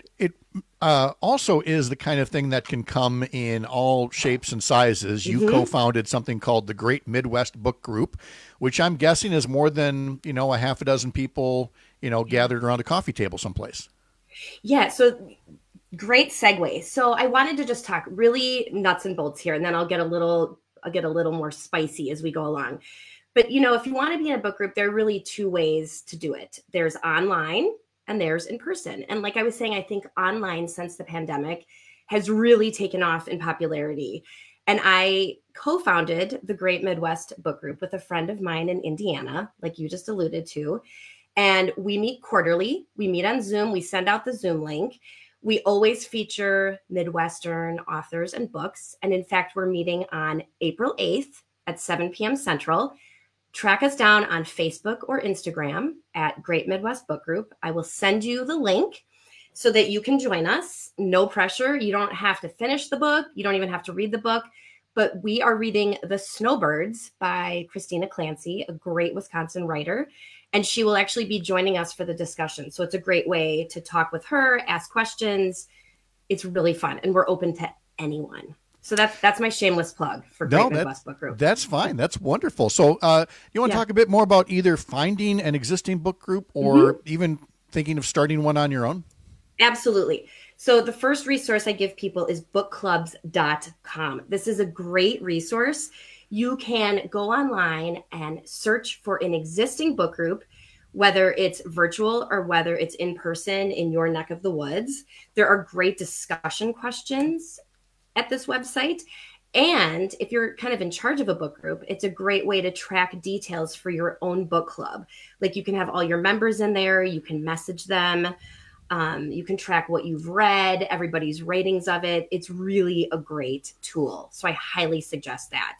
[SPEAKER 19] also is the kind of thing that can come in all shapes and sizes. You co-founded something called the Great Midwest Book Group, which I'm guessing is more than, a half a dozen people, gathered around a coffee table someplace.
[SPEAKER 2] Yeah, so great segue. So I wanted to just talk really nuts and bolts here, and then I'll get a little more spicy as we go along. But, if you want to be in a book group, there are really two ways to do it. There's online and there's in person. And like I was saying, I think online since the pandemic has really taken off in popularity. And I co-founded the Great Midwest Book Group with a friend of mine in Indiana, like you just alluded to. And we meet quarterly. We meet on Zoom. We send out the Zoom link. We always feature Midwestern authors and books. And in fact, we're meeting on April 8th at 7 p.m. Central. Track us down on Facebook or Instagram at Great Midwest Book Group. I will send you the link so that you can join us. No pressure. You don't have to finish the book. You don't even have to read the book. But we are reading The Snowbirds by Christina Clancy, a great Wisconsin writer. And she will actually be joining us for the discussion. So it's a great way to talk with her, ask questions. It's really fun. And we're open to anyone. So that's my shameless plug for Great Midwest Book Group.
[SPEAKER 19] That's fine. That's wonderful. So you want to talk a bit more about either finding an existing book group or even thinking of starting one on your own?
[SPEAKER 2] Absolutely. So the first resource I give people is bookclubs.com. This is a great resource. You can go online and search for an existing book group, whether it's virtual or whether it's in person in your neck of the woods. There are great discussion questions at this website. And if you're kind of in charge of a book group, it's a great way to track details for your own book club. Like you can have all your members in there, you can message them, you can track what you've read, everybody's ratings of it. It's really a great tool. So I highly suggest that.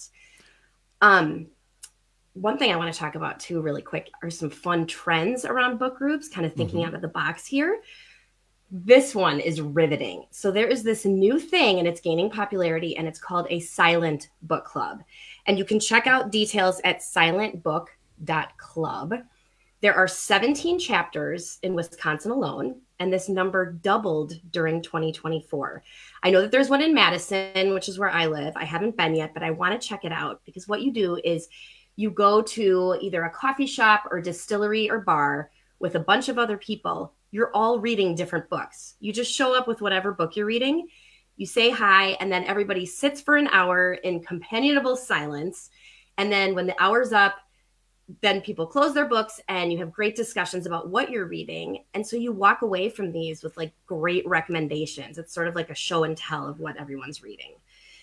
[SPEAKER 2] One thing I want to talk about too, really quick, are some fun trends around book groups, kind of thinking out of the box here. This one is riveting. So there is this new thing and it's gaining popularity and it's called a silent book club. And you can check out details at silentbook.club. There are 17 chapters in Wisconsin alone, and this number doubled during 2024. I know that there's one in Madison, which is where I live. I haven't been yet, but I want to check it out because what you do is you go to either a coffee shop or distillery or bar with a bunch of other people. You're all reading different books. You just show up with whatever book you're reading. You say hi, and then everybody sits for an hour in companionable silence. And then when the hour's up, then people close their books and you have great discussions about what you're reading. And so you walk away from these with like great recommendations. It's sort of like a show and tell of what everyone's reading.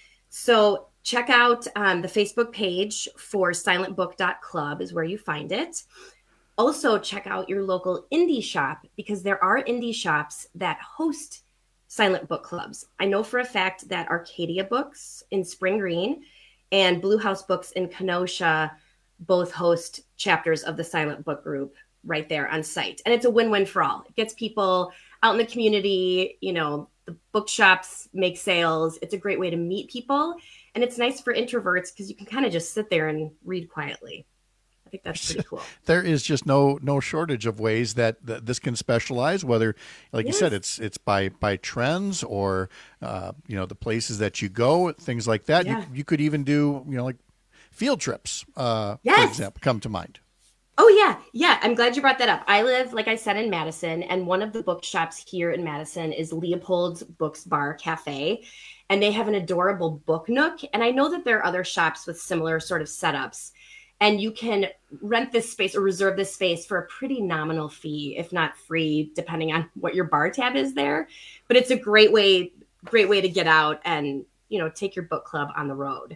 [SPEAKER 2] So check out the Facebook page for silentbook.club is where you find it. Also check out your local indie shop, because there are indie shops that host silent book clubs. I know for a fact that Arcadia Books in Spring Green and Blue House Books in Kenosha both host chapters of the silent book group right there on site. And it's a win-win for all. It gets people out in the community, you know, the bookshops make sales. It's a great way to meet people. And it's nice for introverts because you can kind of just sit there and read quietly. I think that's pretty cool.
[SPEAKER 19] There is just no shortage of ways that this can specialize, whether, like you said, it's by trends or, the places that you go, things like that. Yeah. You could even do, like field trips, for example, come to mind.
[SPEAKER 2] Oh, yeah. Yeah. I'm glad you brought that up. I live, like I said, in Madison, and one of the bookshops here in Madison is Leopold's Books Bar Cafe, and they have an adorable book nook. And I know that there are other shops with similar sort of setups, and you can rent this space or reserve this space for a pretty nominal fee, if not free, depending on what your bar tab is there. But it's a great way to get out and, take your book club on the road.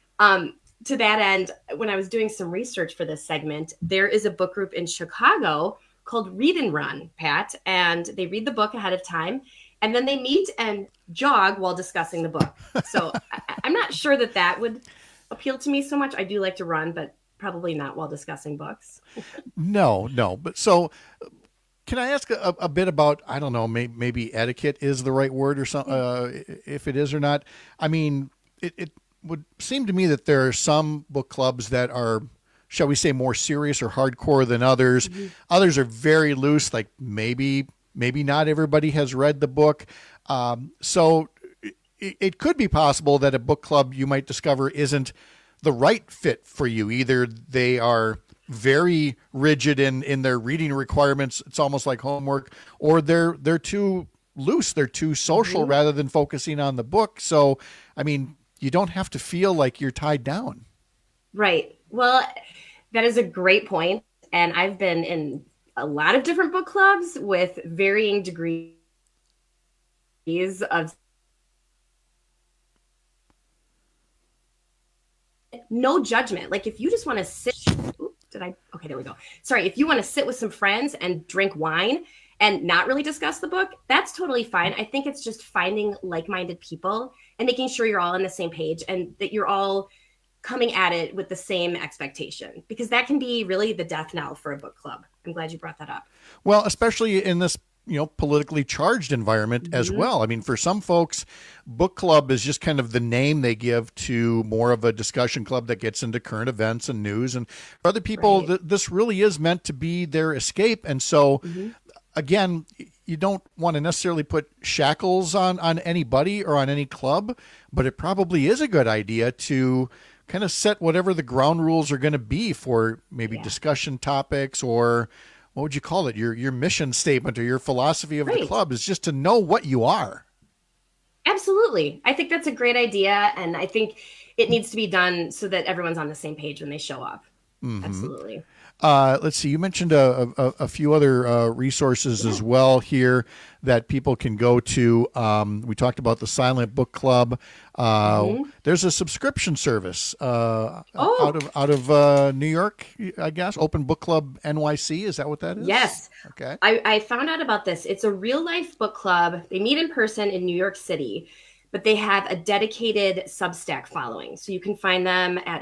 [SPEAKER 2] To that end, when I was doing some research for this segment, there is a book group in Chicago called Read and Run, Pat, and they read the book ahead of time, and then they meet and jog while discussing the book. So I'm not sure that would appeal to me so much. I do like to run, but probably not while discussing books. No. But so
[SPEAKER 19] can I ask a bit about, I don't know, maybe etiquette is the right word or something, if it is or not. I mean, it would seem to me that there are some book clubs that are, shall we say, more serious or hardcore than others. Mm-hmm. Others are very loose, like maybe not everybody has read the book. So it could be possible that a book club you might discover isn't the right fit for you. Either they are very rigid in their reading requirements, it's almost like homework, or they're too loose, they're too social rather than focusing on the book. So, I mean, you don't have to feel like you're tied down. Right. Well, that is a great point. And I've been in a lot of different book clubs with varying degrees of no judgment. Like if you just want to sit, okay, there we go. Sorry. If you want to sit with some friends and drink wine and not really discuss the book, that's totally fine. I think it's just finding like-minded people and making sure you're all on the same page and that you're all coming at it with the same expectation, because that can be really the death knell for a book club. I'm glad you brought that up. Well, especially in this, politically charged environment as well. I mean, for some folks, book club is just kind of the name they give to more of a discussion club that gets into current events and news. And for other people, this really is meant to be their escape. And so, again, you don't want to necessarily put shackles on anybody or on any club, but it probably is a good idea to kind of set whatever the ground rules are going to be for maybe discussion topics, or what would you call it? Your mission statement or your philosophy of the club is just to know what you are. Absolutely. I think that's a great idea. And I think it needs to be done so that everyone's on the same page when they show up. Mm-hmm. Absolutely. Let's see. You mentioned a few other resources as well here that people can go to. We talked about the Silent Book Club. There's a subscription service out of New York, I guess. Open Book Club NYC. Is that what that is? Yes. Okay. I found out about this. It's a real life book club. They meet in person in New York City, but they have a dedicated Substack following. So you can find them at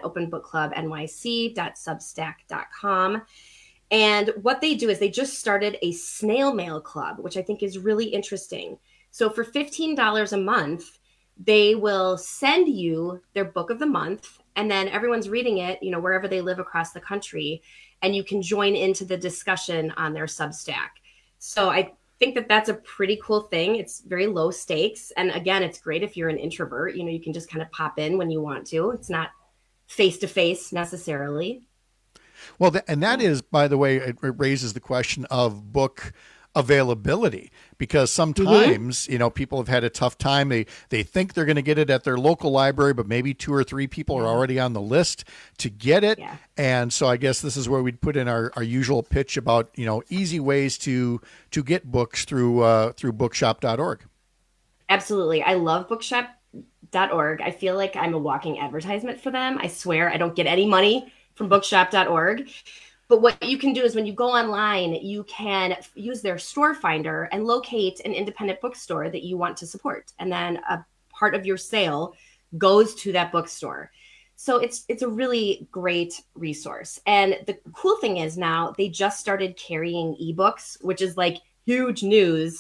[SPEAKER 19] openbookclubnyc.substack.com. And what they do is they just started a snail mail club, which I think is really interesting. So for $15 a month, they will send you their book of the month, and then everyone's reading it, wherever they live across the country, and you can join into the discussion on their Substack. So I think that that's a pretty cool thing. It's very low stakes. And again, it's great if you're an introvert, you can just kind of pop in when you want to. It's not face-to-face necessarily. Well, and that is, by the way, it raises the question of book availability, because sometimes, people have had a tough time. They think they're going to get it at their local library, but maybe 2 or 3 people are already on the list to get it. Yeah. And so I guess this is where we'd put in our usual pitch about, easy ways to get books through bookshop.org.
[SPEAKER 2] Absolutely. I love bookshop.org. I feel like I'm a walking advertisement for them. I swear I don't get any money from bookshop.org. But what you can do is when you go online, you can use their store finder and locate an independent bookstore that you want to support. And then a part of your sale goes to that bookstore. So it's a really great resource. And the cool thing is now they just started carrying ebooks, which is like huge news.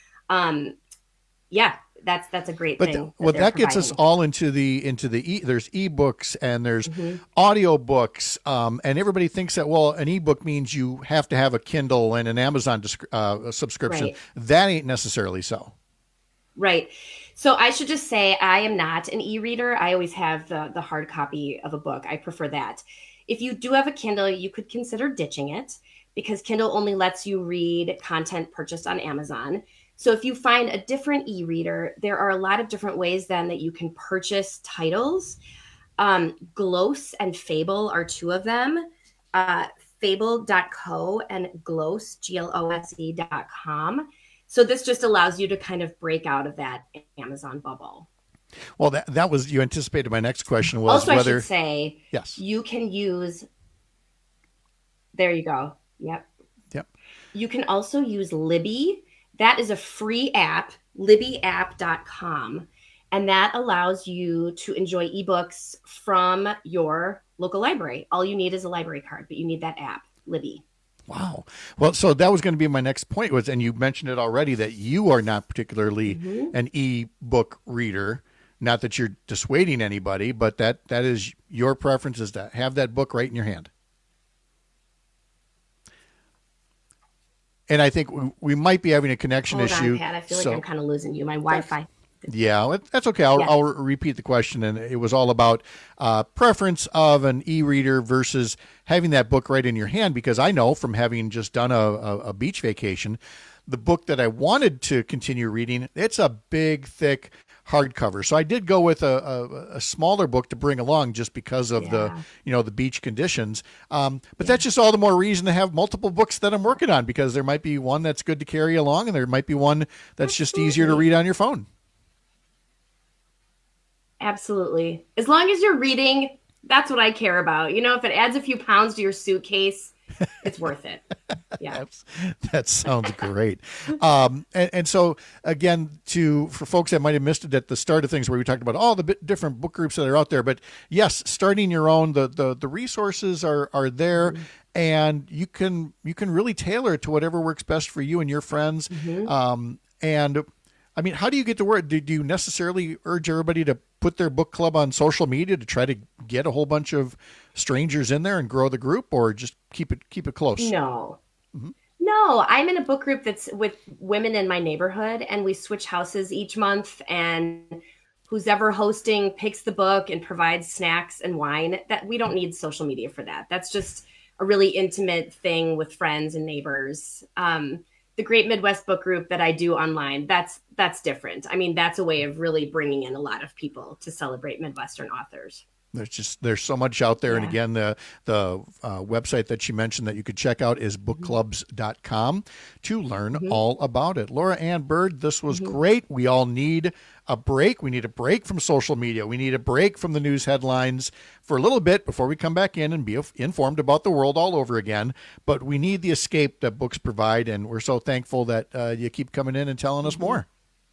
[SPEAKER 2] That's a great thing.
[SPEAKER 19] That gets us all into the there's ebooks and there's audiobooks, and everybody thinks that, well, an ebook means you have to have a Kindle and an Amazon subscription. Right. That ain't necessarily so.
[SPEAKER 2] Right. So I should just say I am not an e-reader. I always have the hard copy of a book. I prefer that. If you do have a Kindle, you could consider ditching it, because Kindle only lets you read content purchased on Amazon. So if you find a different e-reader, there are a lot of different ways then that you can purchase titles. Glose and Fable are 2 of them. Fable.co and Glose, glose.com. So this just allows you to kind of break out of that Amazon bubble.
[SPEAKER 19] Well, that was, you anticipated my next question was
[SPEAKER 2] also,
[SPEAKER 19] whether...
[SPEAKER 2] I should say,
[SPEAKER 19] yes,
[SPEAKER 2] you can use... There you go. Yep. You can also use Libby. That is a free app, libbyapp.com, and that allows you to enjoy ebooks from your local library. All you need is a library card, but you need that app, Libby.
[SPEAKER 19] Wow. Well, so that was going to be my next point was, and you mentioned it already, that you are not particularly an e-book reader. Not that you're dissuading anybody, but that is your preference, is to have that book right in your hand. And I think we might be having a connection issue.
[SPEAKER 2] Hold on, Pat. I feel like I'm kind of losing you. My Wi-Fi.
[SPEAKER 19] Yeah, that's okay. I'll repeat the question. And it was all about preference of an e-reader versus having that book right in your hand, because I know from having just done a beach vacation, the book that I wanted to continue reading, it's a big, thick hardcover. So I did go with a smaller book to bring along just because of the beach conditions. But that's just all the more reason to have multiple books that I'm working on, because there might be one that's good to carry along and there might be one that's just easier to read on your phone.
[SPEAKER 2] Absolutely. As long as you're reading, that's what I care about. If it adds a few pounds to your suitcase, it's worth it. Yeah.
[SPEAKER 19] That sounds great. And so again, for folks that might have missed it at the start of things where we talked about all the different book groups that are out there, but yes, starting your own, the resources are there, and you can really tailor it to whatever works best for you and your friends. And I mean, how do you get to word? Do you necessarily urge everybody to put their book club on social media to try to get a whole bunch of strangers in there and grow the group, or just keep it close?
[SPEAKER 2] No. No, I'm in a book group that's with women in my neighborhood, and we switch houses each month, and who's ever hosting picks the book and provides snacks and wine. That we don't need social media for that. That's just a really intimate thing with friends and neighbors. The Great Midwest Book Group that I do online, that's different. I mean, that's a way of really bringing in a lot of people to celebrate Midwestern authors.
[SPEAKER 19] There's so much out there. And again, the website that she mentioned that you could check out is bookclubs.com to learn all about it. Laura Ann Bird, this was great. We all need a break. We need a break from social media. We need a break from the news headlines for a little bit before we come back in and be informed about the world all over again. But we need the escape that books provide, and we're so thankful that you keep coming in and telling us more.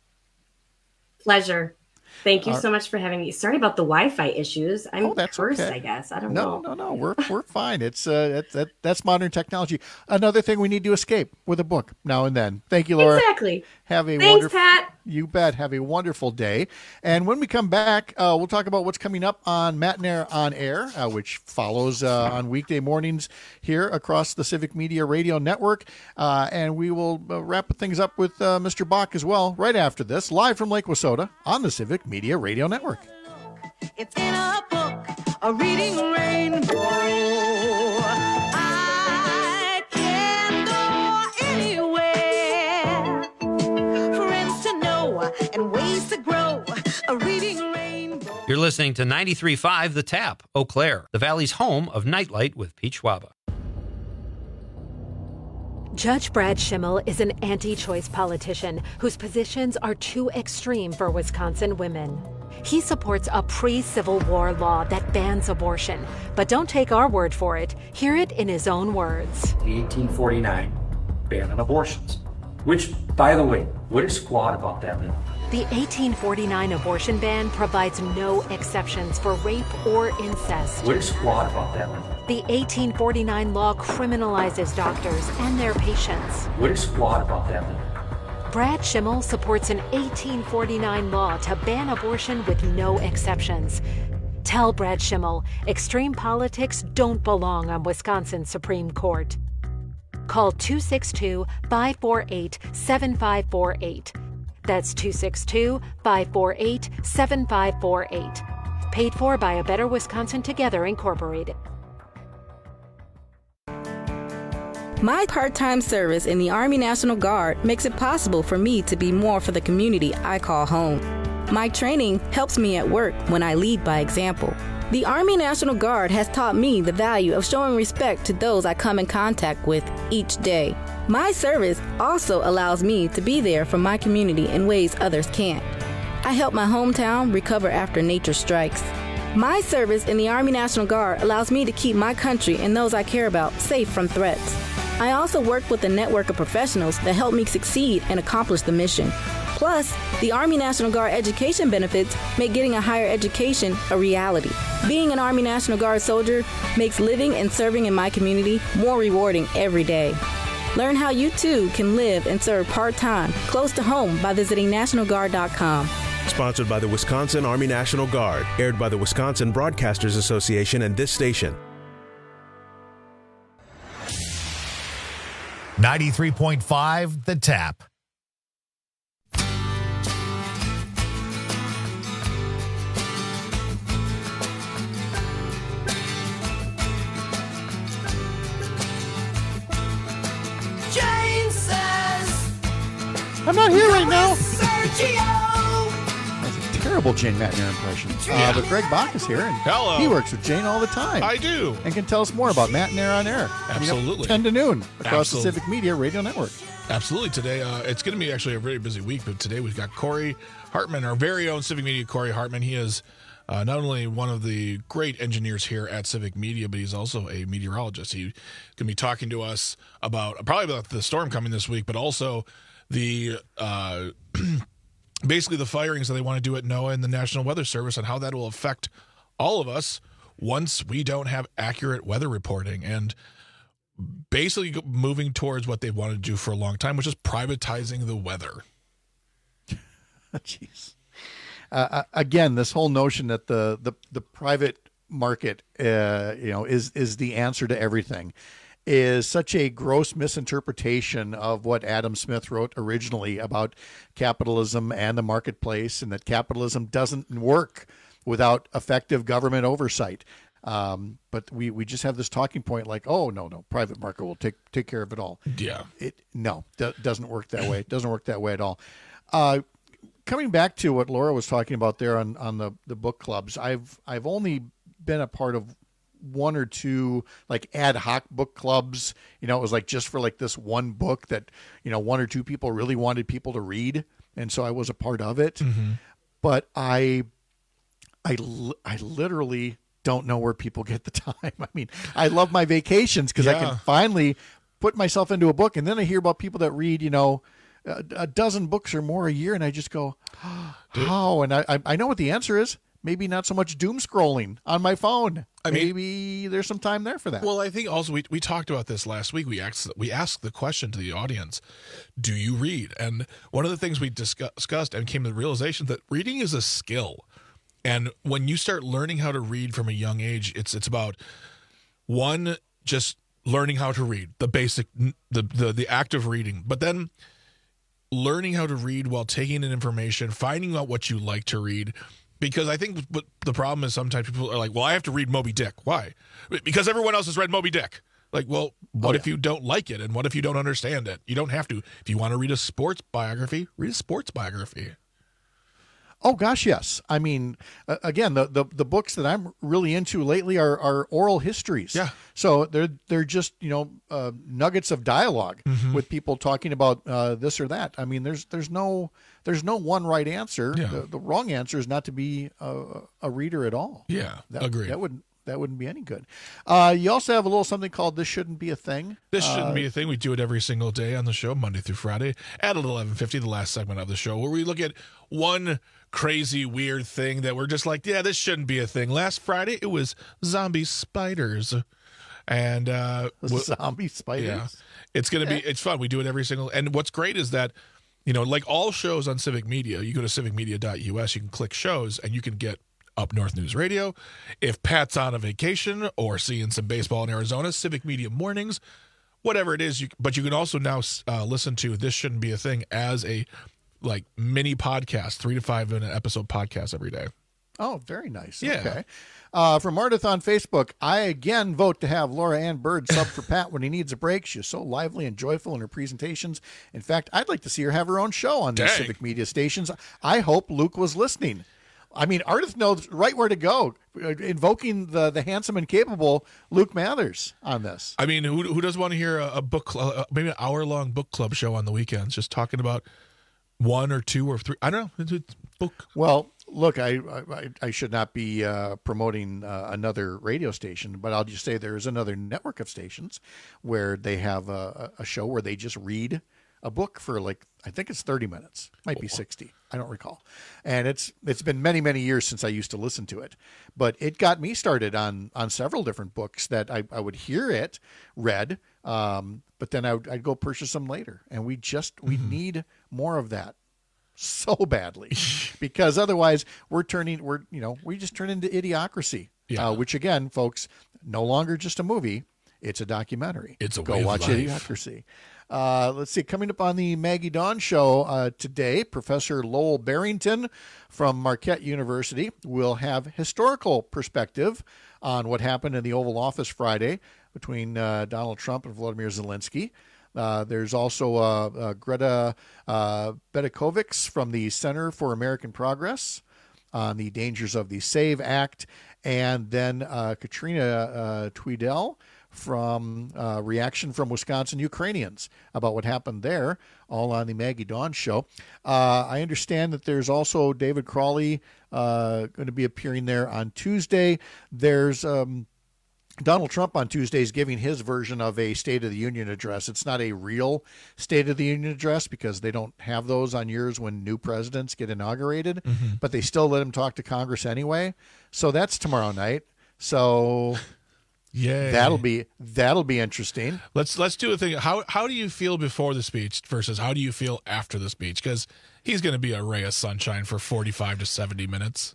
[SPEAKER 2] Pleasure. Thank you so much for having me. Sorry about the Wi-Fi issues. I'm cursed,
[SPEAKER 19] okay.
[SPEAKER 2] I guess. I don't know.
[SPEAKER 19] No. We're fine. It's that's modern technology. Another thing we need to escape with a book now and then. Thank you, Laura.
[SPEAKER 2] Exactly.
[SPEAKER 19] Thanks,
[SPEAKER 2] Pat.
[SPEAKER 19] You bet. Have a wonderful day. And when we come back, we'll talk about what's coming up on Matinee on Air, which follows on weekday mornings here across the Civic Media Radio Network. And we will wrap things up with Mr. Bach as well right after this, live from Lake Wissota on the Civic Media Radio Network.
[SPEAKER 25] It's in a book, a reading rainbow. I can go anywhere. a reading rainbow.
[SPEAKER 3] You're listening to 93.5 The Tap, Eau Claire, the Valley's home of Nightlight with Pete Schwaba.
[SPEAKER 10] Judge Brad Schimmel is an anti-choice politician whose positions are too extreme for Wisconsin women. He supports a pre-Civil War law that bans abortion, but don't take our word for it. Hear it in his own words.
[SPEAKER 12] The 1849 ban on abortions, which, by the way, what is squat about that?
[SPEAKER 10] The 1849 abortion ban provides no exceptions for rape or incest.
[SPEAKER 12] What is squat about that?
[SPEAKER 10] The 1849 law criminalizes doctors and their patients.
[SPEAKER 12] What is squat about that?
[SPEAKER 10] Brad Schimmel supports an 1849 law to ban abortion with no exceptions. Tell Brad Schimmel extreme politics don't belong on Wisconsin's Supreme Court. Call 262-548-7548. That's 262-548-7548. Paid for by A Better Wisconsin Together, Incorporated.
[SPEAKER 13] My part-time service in the Army National Guard makes it possible for me to be more for the community I call home. My training helps me at work when I lead by example. The Army National Guard has taught me the value of showing respect to those I come in contact with each day. My service also allows me to be there for my community in ways others can't. I help my hometown recover after nature strikes. My service in the Army National Guard allows me to keep my country and those I care about safe from threats. I also work with a network of professionals that help me succeed and accomplish the mission. Plus, the Army National Guard education benefits make getting a higher education a reality. Being an Army National Guard soldier makes living and serving in my community more rewarding every day. Learn how you too can live and serve part-time, close to home by visiting NationalGuard.com.
[SPEAKER 14] Sponsored by the Wisconsin Army National Guard, aired by the Wisconsin Broadcasters Association and this station.
[SPEAKER 1] 93.5 The Tap.
[SPEAKER 25] Jane says,
[SPEAKER 19] I'm not here right now.
[SPEAKER 25] Sergio.
[SPEAKER 19] That's a terrible Jane McNair impression.
[SPEAKER 21] Yeah.
[SPEAKER 19] But Greg Bach is here, and
[SPEAKER 21] Hello.
[SPEAKER 19] he works with Jane all the time.
[SPEAKER 21] I do.
[SPEAKER 19] And can tell us more about McNair on Air.
[SPEAKER 21] Absolutely.
[SPEAKER 19] 10 to noon across the
[SPEAKER 21] Absolutely.
[SPEAKER 19] Civic Media Radio Network.
[SPEAKER 21] Absolutely. Today, it's going to be actually a very busy week, but today we've got Corey Hartman, our very own Civic Media Corey Hartman. He is not only one of the great engineers here at Civic Media, but he's also a meteorologist. He's going to be talking to us about the storm coming this week, but also the basically the firings that they want to do at NOAA and the National Weather Service and how that will affect all of us once we don't have accurate weather reporting, and basically moving towards what they've wanted to do for a long time, which is privatizing the weather.
[SPEAKER 19] Jeez. Again, this whole notion that the private market, is the answer to everything, is such a gross misinterpretation of what Adam Smith wrote originally about capitalism and the marketplace, and that capitalism doesn't work without effective government oversight. But we just have this talking point like, oh, no, private market will take care of it all.
[SPEAKER 21] Yeah.
[SPEAKER 19] Doesn't work that way. It doesn't work that way at all. Coming back to what Laura was talking about there on the book clubs, I've only been a part of one or two like ad hoc book clubs. It was like just for like this one book that, one or two people really wanted people to read. And so I was a part of it. Mm-hmm. But I literally don't know where people get the time. I mean, I love my vacations because I can finally put myself into a book. And then I hear about people that read, a dozen books or more a year. And I just go, how? And I know what the answer is. Maybe not so much doom scrolling on my phone. Maybe there's some time there for that.
[SPEAKER 21] Well, I think also we talked about this last week. We asked the question to the audience, do you read? And one of the things we discussed and came to the realization that reading is a skill. And when you start learning how to read from a young age, it's about, one, just learning how to read, the basic, the act of reading, but then learning how to read while taking in information, finding out what you like to read. Because I think what the problem is sometimes people are like, well, I have to read Moby Dick. Why? Because everyone else has read Moby Dick. Like, well, what if you don't like it? And what if you don't understand it? You don't have to. If you want to read a sports biography, read a sports biography.
[SPEAKER 19] Oh gosh, yes. I mean, again, the books that I'm really into lately are oral histories.
[SPEAKER 21] Yeah.
[SPEAKER 19] So they're just nuggets of dialogue with people talking about this or that. I mean, there's no one right answer.
[SPEAKER 21] Yeah.
[SPEAKER 19] The wrong answer is not to be a reader at all.
[SPEAKER 21] Yeah, agreed.
[SPEAKER 19] That wouldn't be any good. You also have a little something called This Shouldn't Be a Thing.
[SPEAKER 21] This shouldn't be a thing. We do it every single day on the show, Monday through Friday, at 11:50, the last segment of the show, where we look at one crazy, weird thing that we're just like, yeah, this shouldn't be a thing. Last Friday, it was zombie spiders. And
[SPEAKER 19] zombie spiders?
[SPEAKER 21] Yeah. It's going to be, it's fun. We do it every single, and what's great is that, like all shows on Civic Media, you go to civicmedia.us, you can click shows, and you can get Up North News Radio. If Pat's on a vacation or seeing some baseball in Arizona, Civic Media Mornings, whatever it is. But you can also now listen to This Shouldn't Be a Thing as a mini podcast, 3 to 5 minute episode podcast every day.
[SPEAKER 19] Oh, very nice.
[SPEAKER 21] Yeah.
[SPEAKER 19] Okay. From Ardith on Facebook, I again vote to have Laura Ann Bird sub for Pat when he needs a break. She's so lively and joyful in her presentations. In fact, I'd like to see her have her own show on these Civic Media stations. I hope Luke was listening. I mean, Ardith knows right where to go, invoking the handsome and capable Luke Mathers on this.
[SPEAKER 21] I mean, who doesn't want to hear a book, maybe an hour-long book club show on the weekends, just talking about 1 or 2 or 3, I don't know, book.
[SPEAKER 19] Well, look, I should not be promoting another radio station, but I'll just say there is another network of stations where they have a show where they just read a book for I think it's 30 minutes, might be 60. I don't recall. And it's been many, many years since I used to listen to it, but it got me started on several different books that I would hear it read. But then I'd go purchase them later, and we need more of that so badly, because otherwise we just turn into Idiocracy, which again, folks, no longer just a movie. It's a documentary.
[SPEAKER 21] It's a
[SPEAKER 19] go
[SPEAKER 21] way of
[SPEAKER 19] watch
[SPEAKER 21] life.
[SPEAKER 19] Idiocracy. Let's see. Coming up on the Maggie Dawn Show today, Professor Lowell Barrington from Marquette University will have historical perspective on what happened in the Oval Office Friday between Donald Trump and Volodymyr Zelensky. There's also Greta Bedekovics from the Center for American Progress on the dangers of the SAVE Act, and then Katrina Tweedell from Reaction from Wisconsin Ukrainians about what happened there, all on the Maggie Dawn Show. I understand that there's also David Crawley going to be appearing there on Tuesday. There's Donald Trump on Tuesday is giving his version of a State of the Union address. It's not a real State of the Union address because they don't have those on years when new presidents get inaugurated, but they still let him talk to Congress anyway. So that's tomorrow night. So
[SPEAKER 21] yeah,
[SPEAKER 19] that'll be interesting.
[SPEAKER 21] Let's do a thing. How do you feel before the speech versus how do you feel after the speech? Because he's going to be a ray of sunshine for 45 to 70 minutes.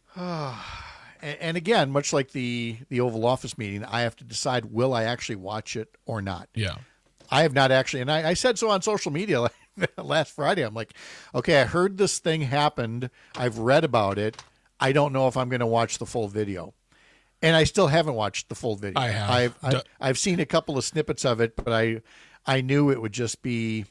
[SPEAKER 19] And again, much like the Oval Office meeting, I have to decide, will I actually watch it or not?
[SPEAKER 21] Yeah.
[SPEAKER 19] I have not actually, and I said so on social media last Friday. I'm like, okay, I heard this thing happened. I've read about it. I don't know if I'm going to watch the full video. And I still haven't watched the full video.
[SPEAKER 21] I have.
[SPEAKER 19] I've seen a couple of snippets of it, but I knew it would just be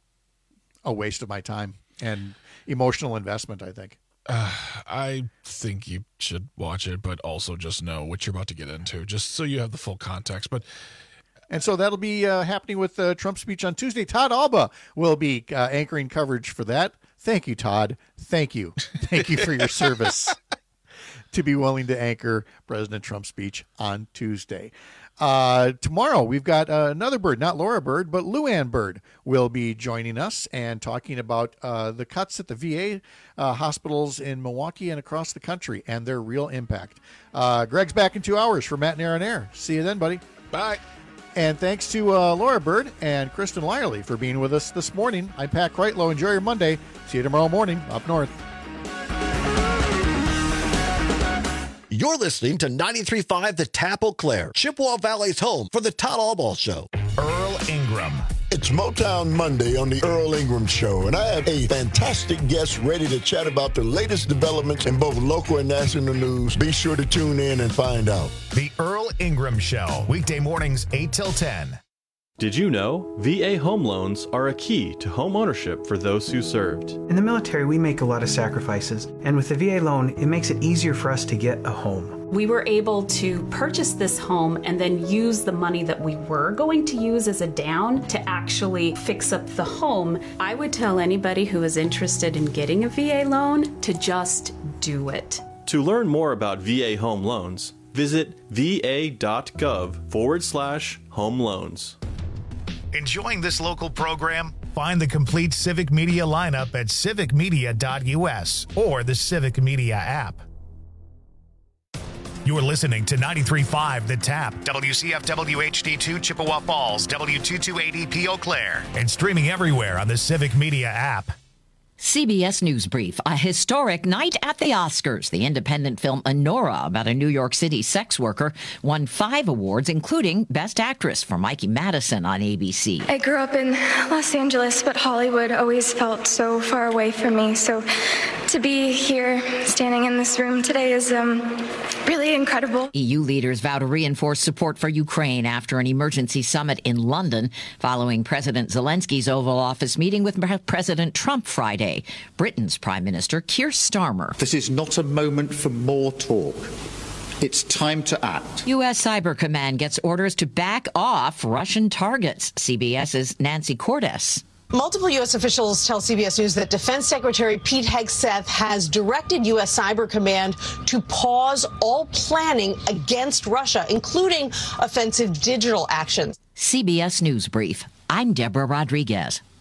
[SPEAKER 19] a waste of my time and emotional investment, I think.
[SPEAKER 21] I think you should watch it, but also just know what you're about to get into, just so you have the full context.
[SPEAKER 19] And so that'll be happening with Trump's speech on Tuesday. Todd Alba will be anchoring coverage for that. Thank you, Todd. Thank you. Thank you for your service to be willing to anchor President Trump's speech on Tuesday. Tomorrow, we've got another Bird, not Laura Bird, but Lou Ann Bird will be joining us and talking about the cuts at the VA hospitals in Milwaukee and across the country and their real impact. Greg's back in 2 hours for Matt and Aaron Air. See you then, buddy.
[SPEAKER 21] Bye.
[SPEAKER 19] And thanks to Laura Bird and Kristen Lyerly for being with us this morning. I'm Pat Kreitlow. Enjoy your Monday. See you tomorrow morning up north.
[SPEAKER 29] You're listening to 93.5 The Tap Eau Claire, Chippewa Valley's home for the Todd Albaugh Show.
[SPEAKER 1] Earl Ingram.
[SPEAKER 4] It's Motown Monday on the Earl Ingram Show, and I have a fantastic guest ready to chat about the latest developments in both local and national news. Be sure to tune in and find out.
[SPEAKER 1] The Earl Ingram Show, weekday mornings 8 till 10.
[SPEAKER 5] Did you know VA home loans are a key to home ownership for those who served?
[SPEAKER 6] In the military, we make a lot of sacrifices, and with the VA loan, it makes it easier for us to get a home.
[SPEAKER 9] We were able to purchase this home and then use the money that we were going to use as a down to actually fix up the home. I would tell anybody who is interested in getting a VA loan to just do it.
[SPEAKER 5] To learn more about VA home loans, visit va.gov/home loans.
[SPEAKER 1] Enjoying this local program? Find the complete Civic Media lineup at civicmedia.us or the Civic Media app. You're listening to 93.5 The Tap, WCFW HD2 Chippewa Falls, W228EP Eau Claire, and streaming everywhere on the Civic Media app.
[SPEAKER 15] CBS News Brief. A historic night at the Oscars. The independent film Anora, about a New York City sex worker, won 5 awards, including Best Actress for Mikey Madison on ABC.
[SPEAKER 16] I grew up in Los Angeles, but Hollywood always felt so far away from me. So to be here, standing in this room today is really incredible.
[SPEAKER 15] EU leaders vow to reinforce support for Ukraine after an emergency summit in London, following President Zelensky's Oval Office meeting with President Trump Friday. Britain's Prime Minister Keir Starmer.
[SPEAKER 18] This is not a moment for more talk. It's time to act.
[SPEAKER 15] U.S. Cyber Command gets orders to back off Russian targets. CBS's Nancy Cordes.
[SPEAKER 20] Multiple U.S. officials tell CBS News that Defense Secretary Pete Hegseth has directed U.S. Cyber Command to pause all planning against Russia, including offensive digital actions.
[SPEAKER 15] CBS News Brief. I'm Deborah Rodriguez.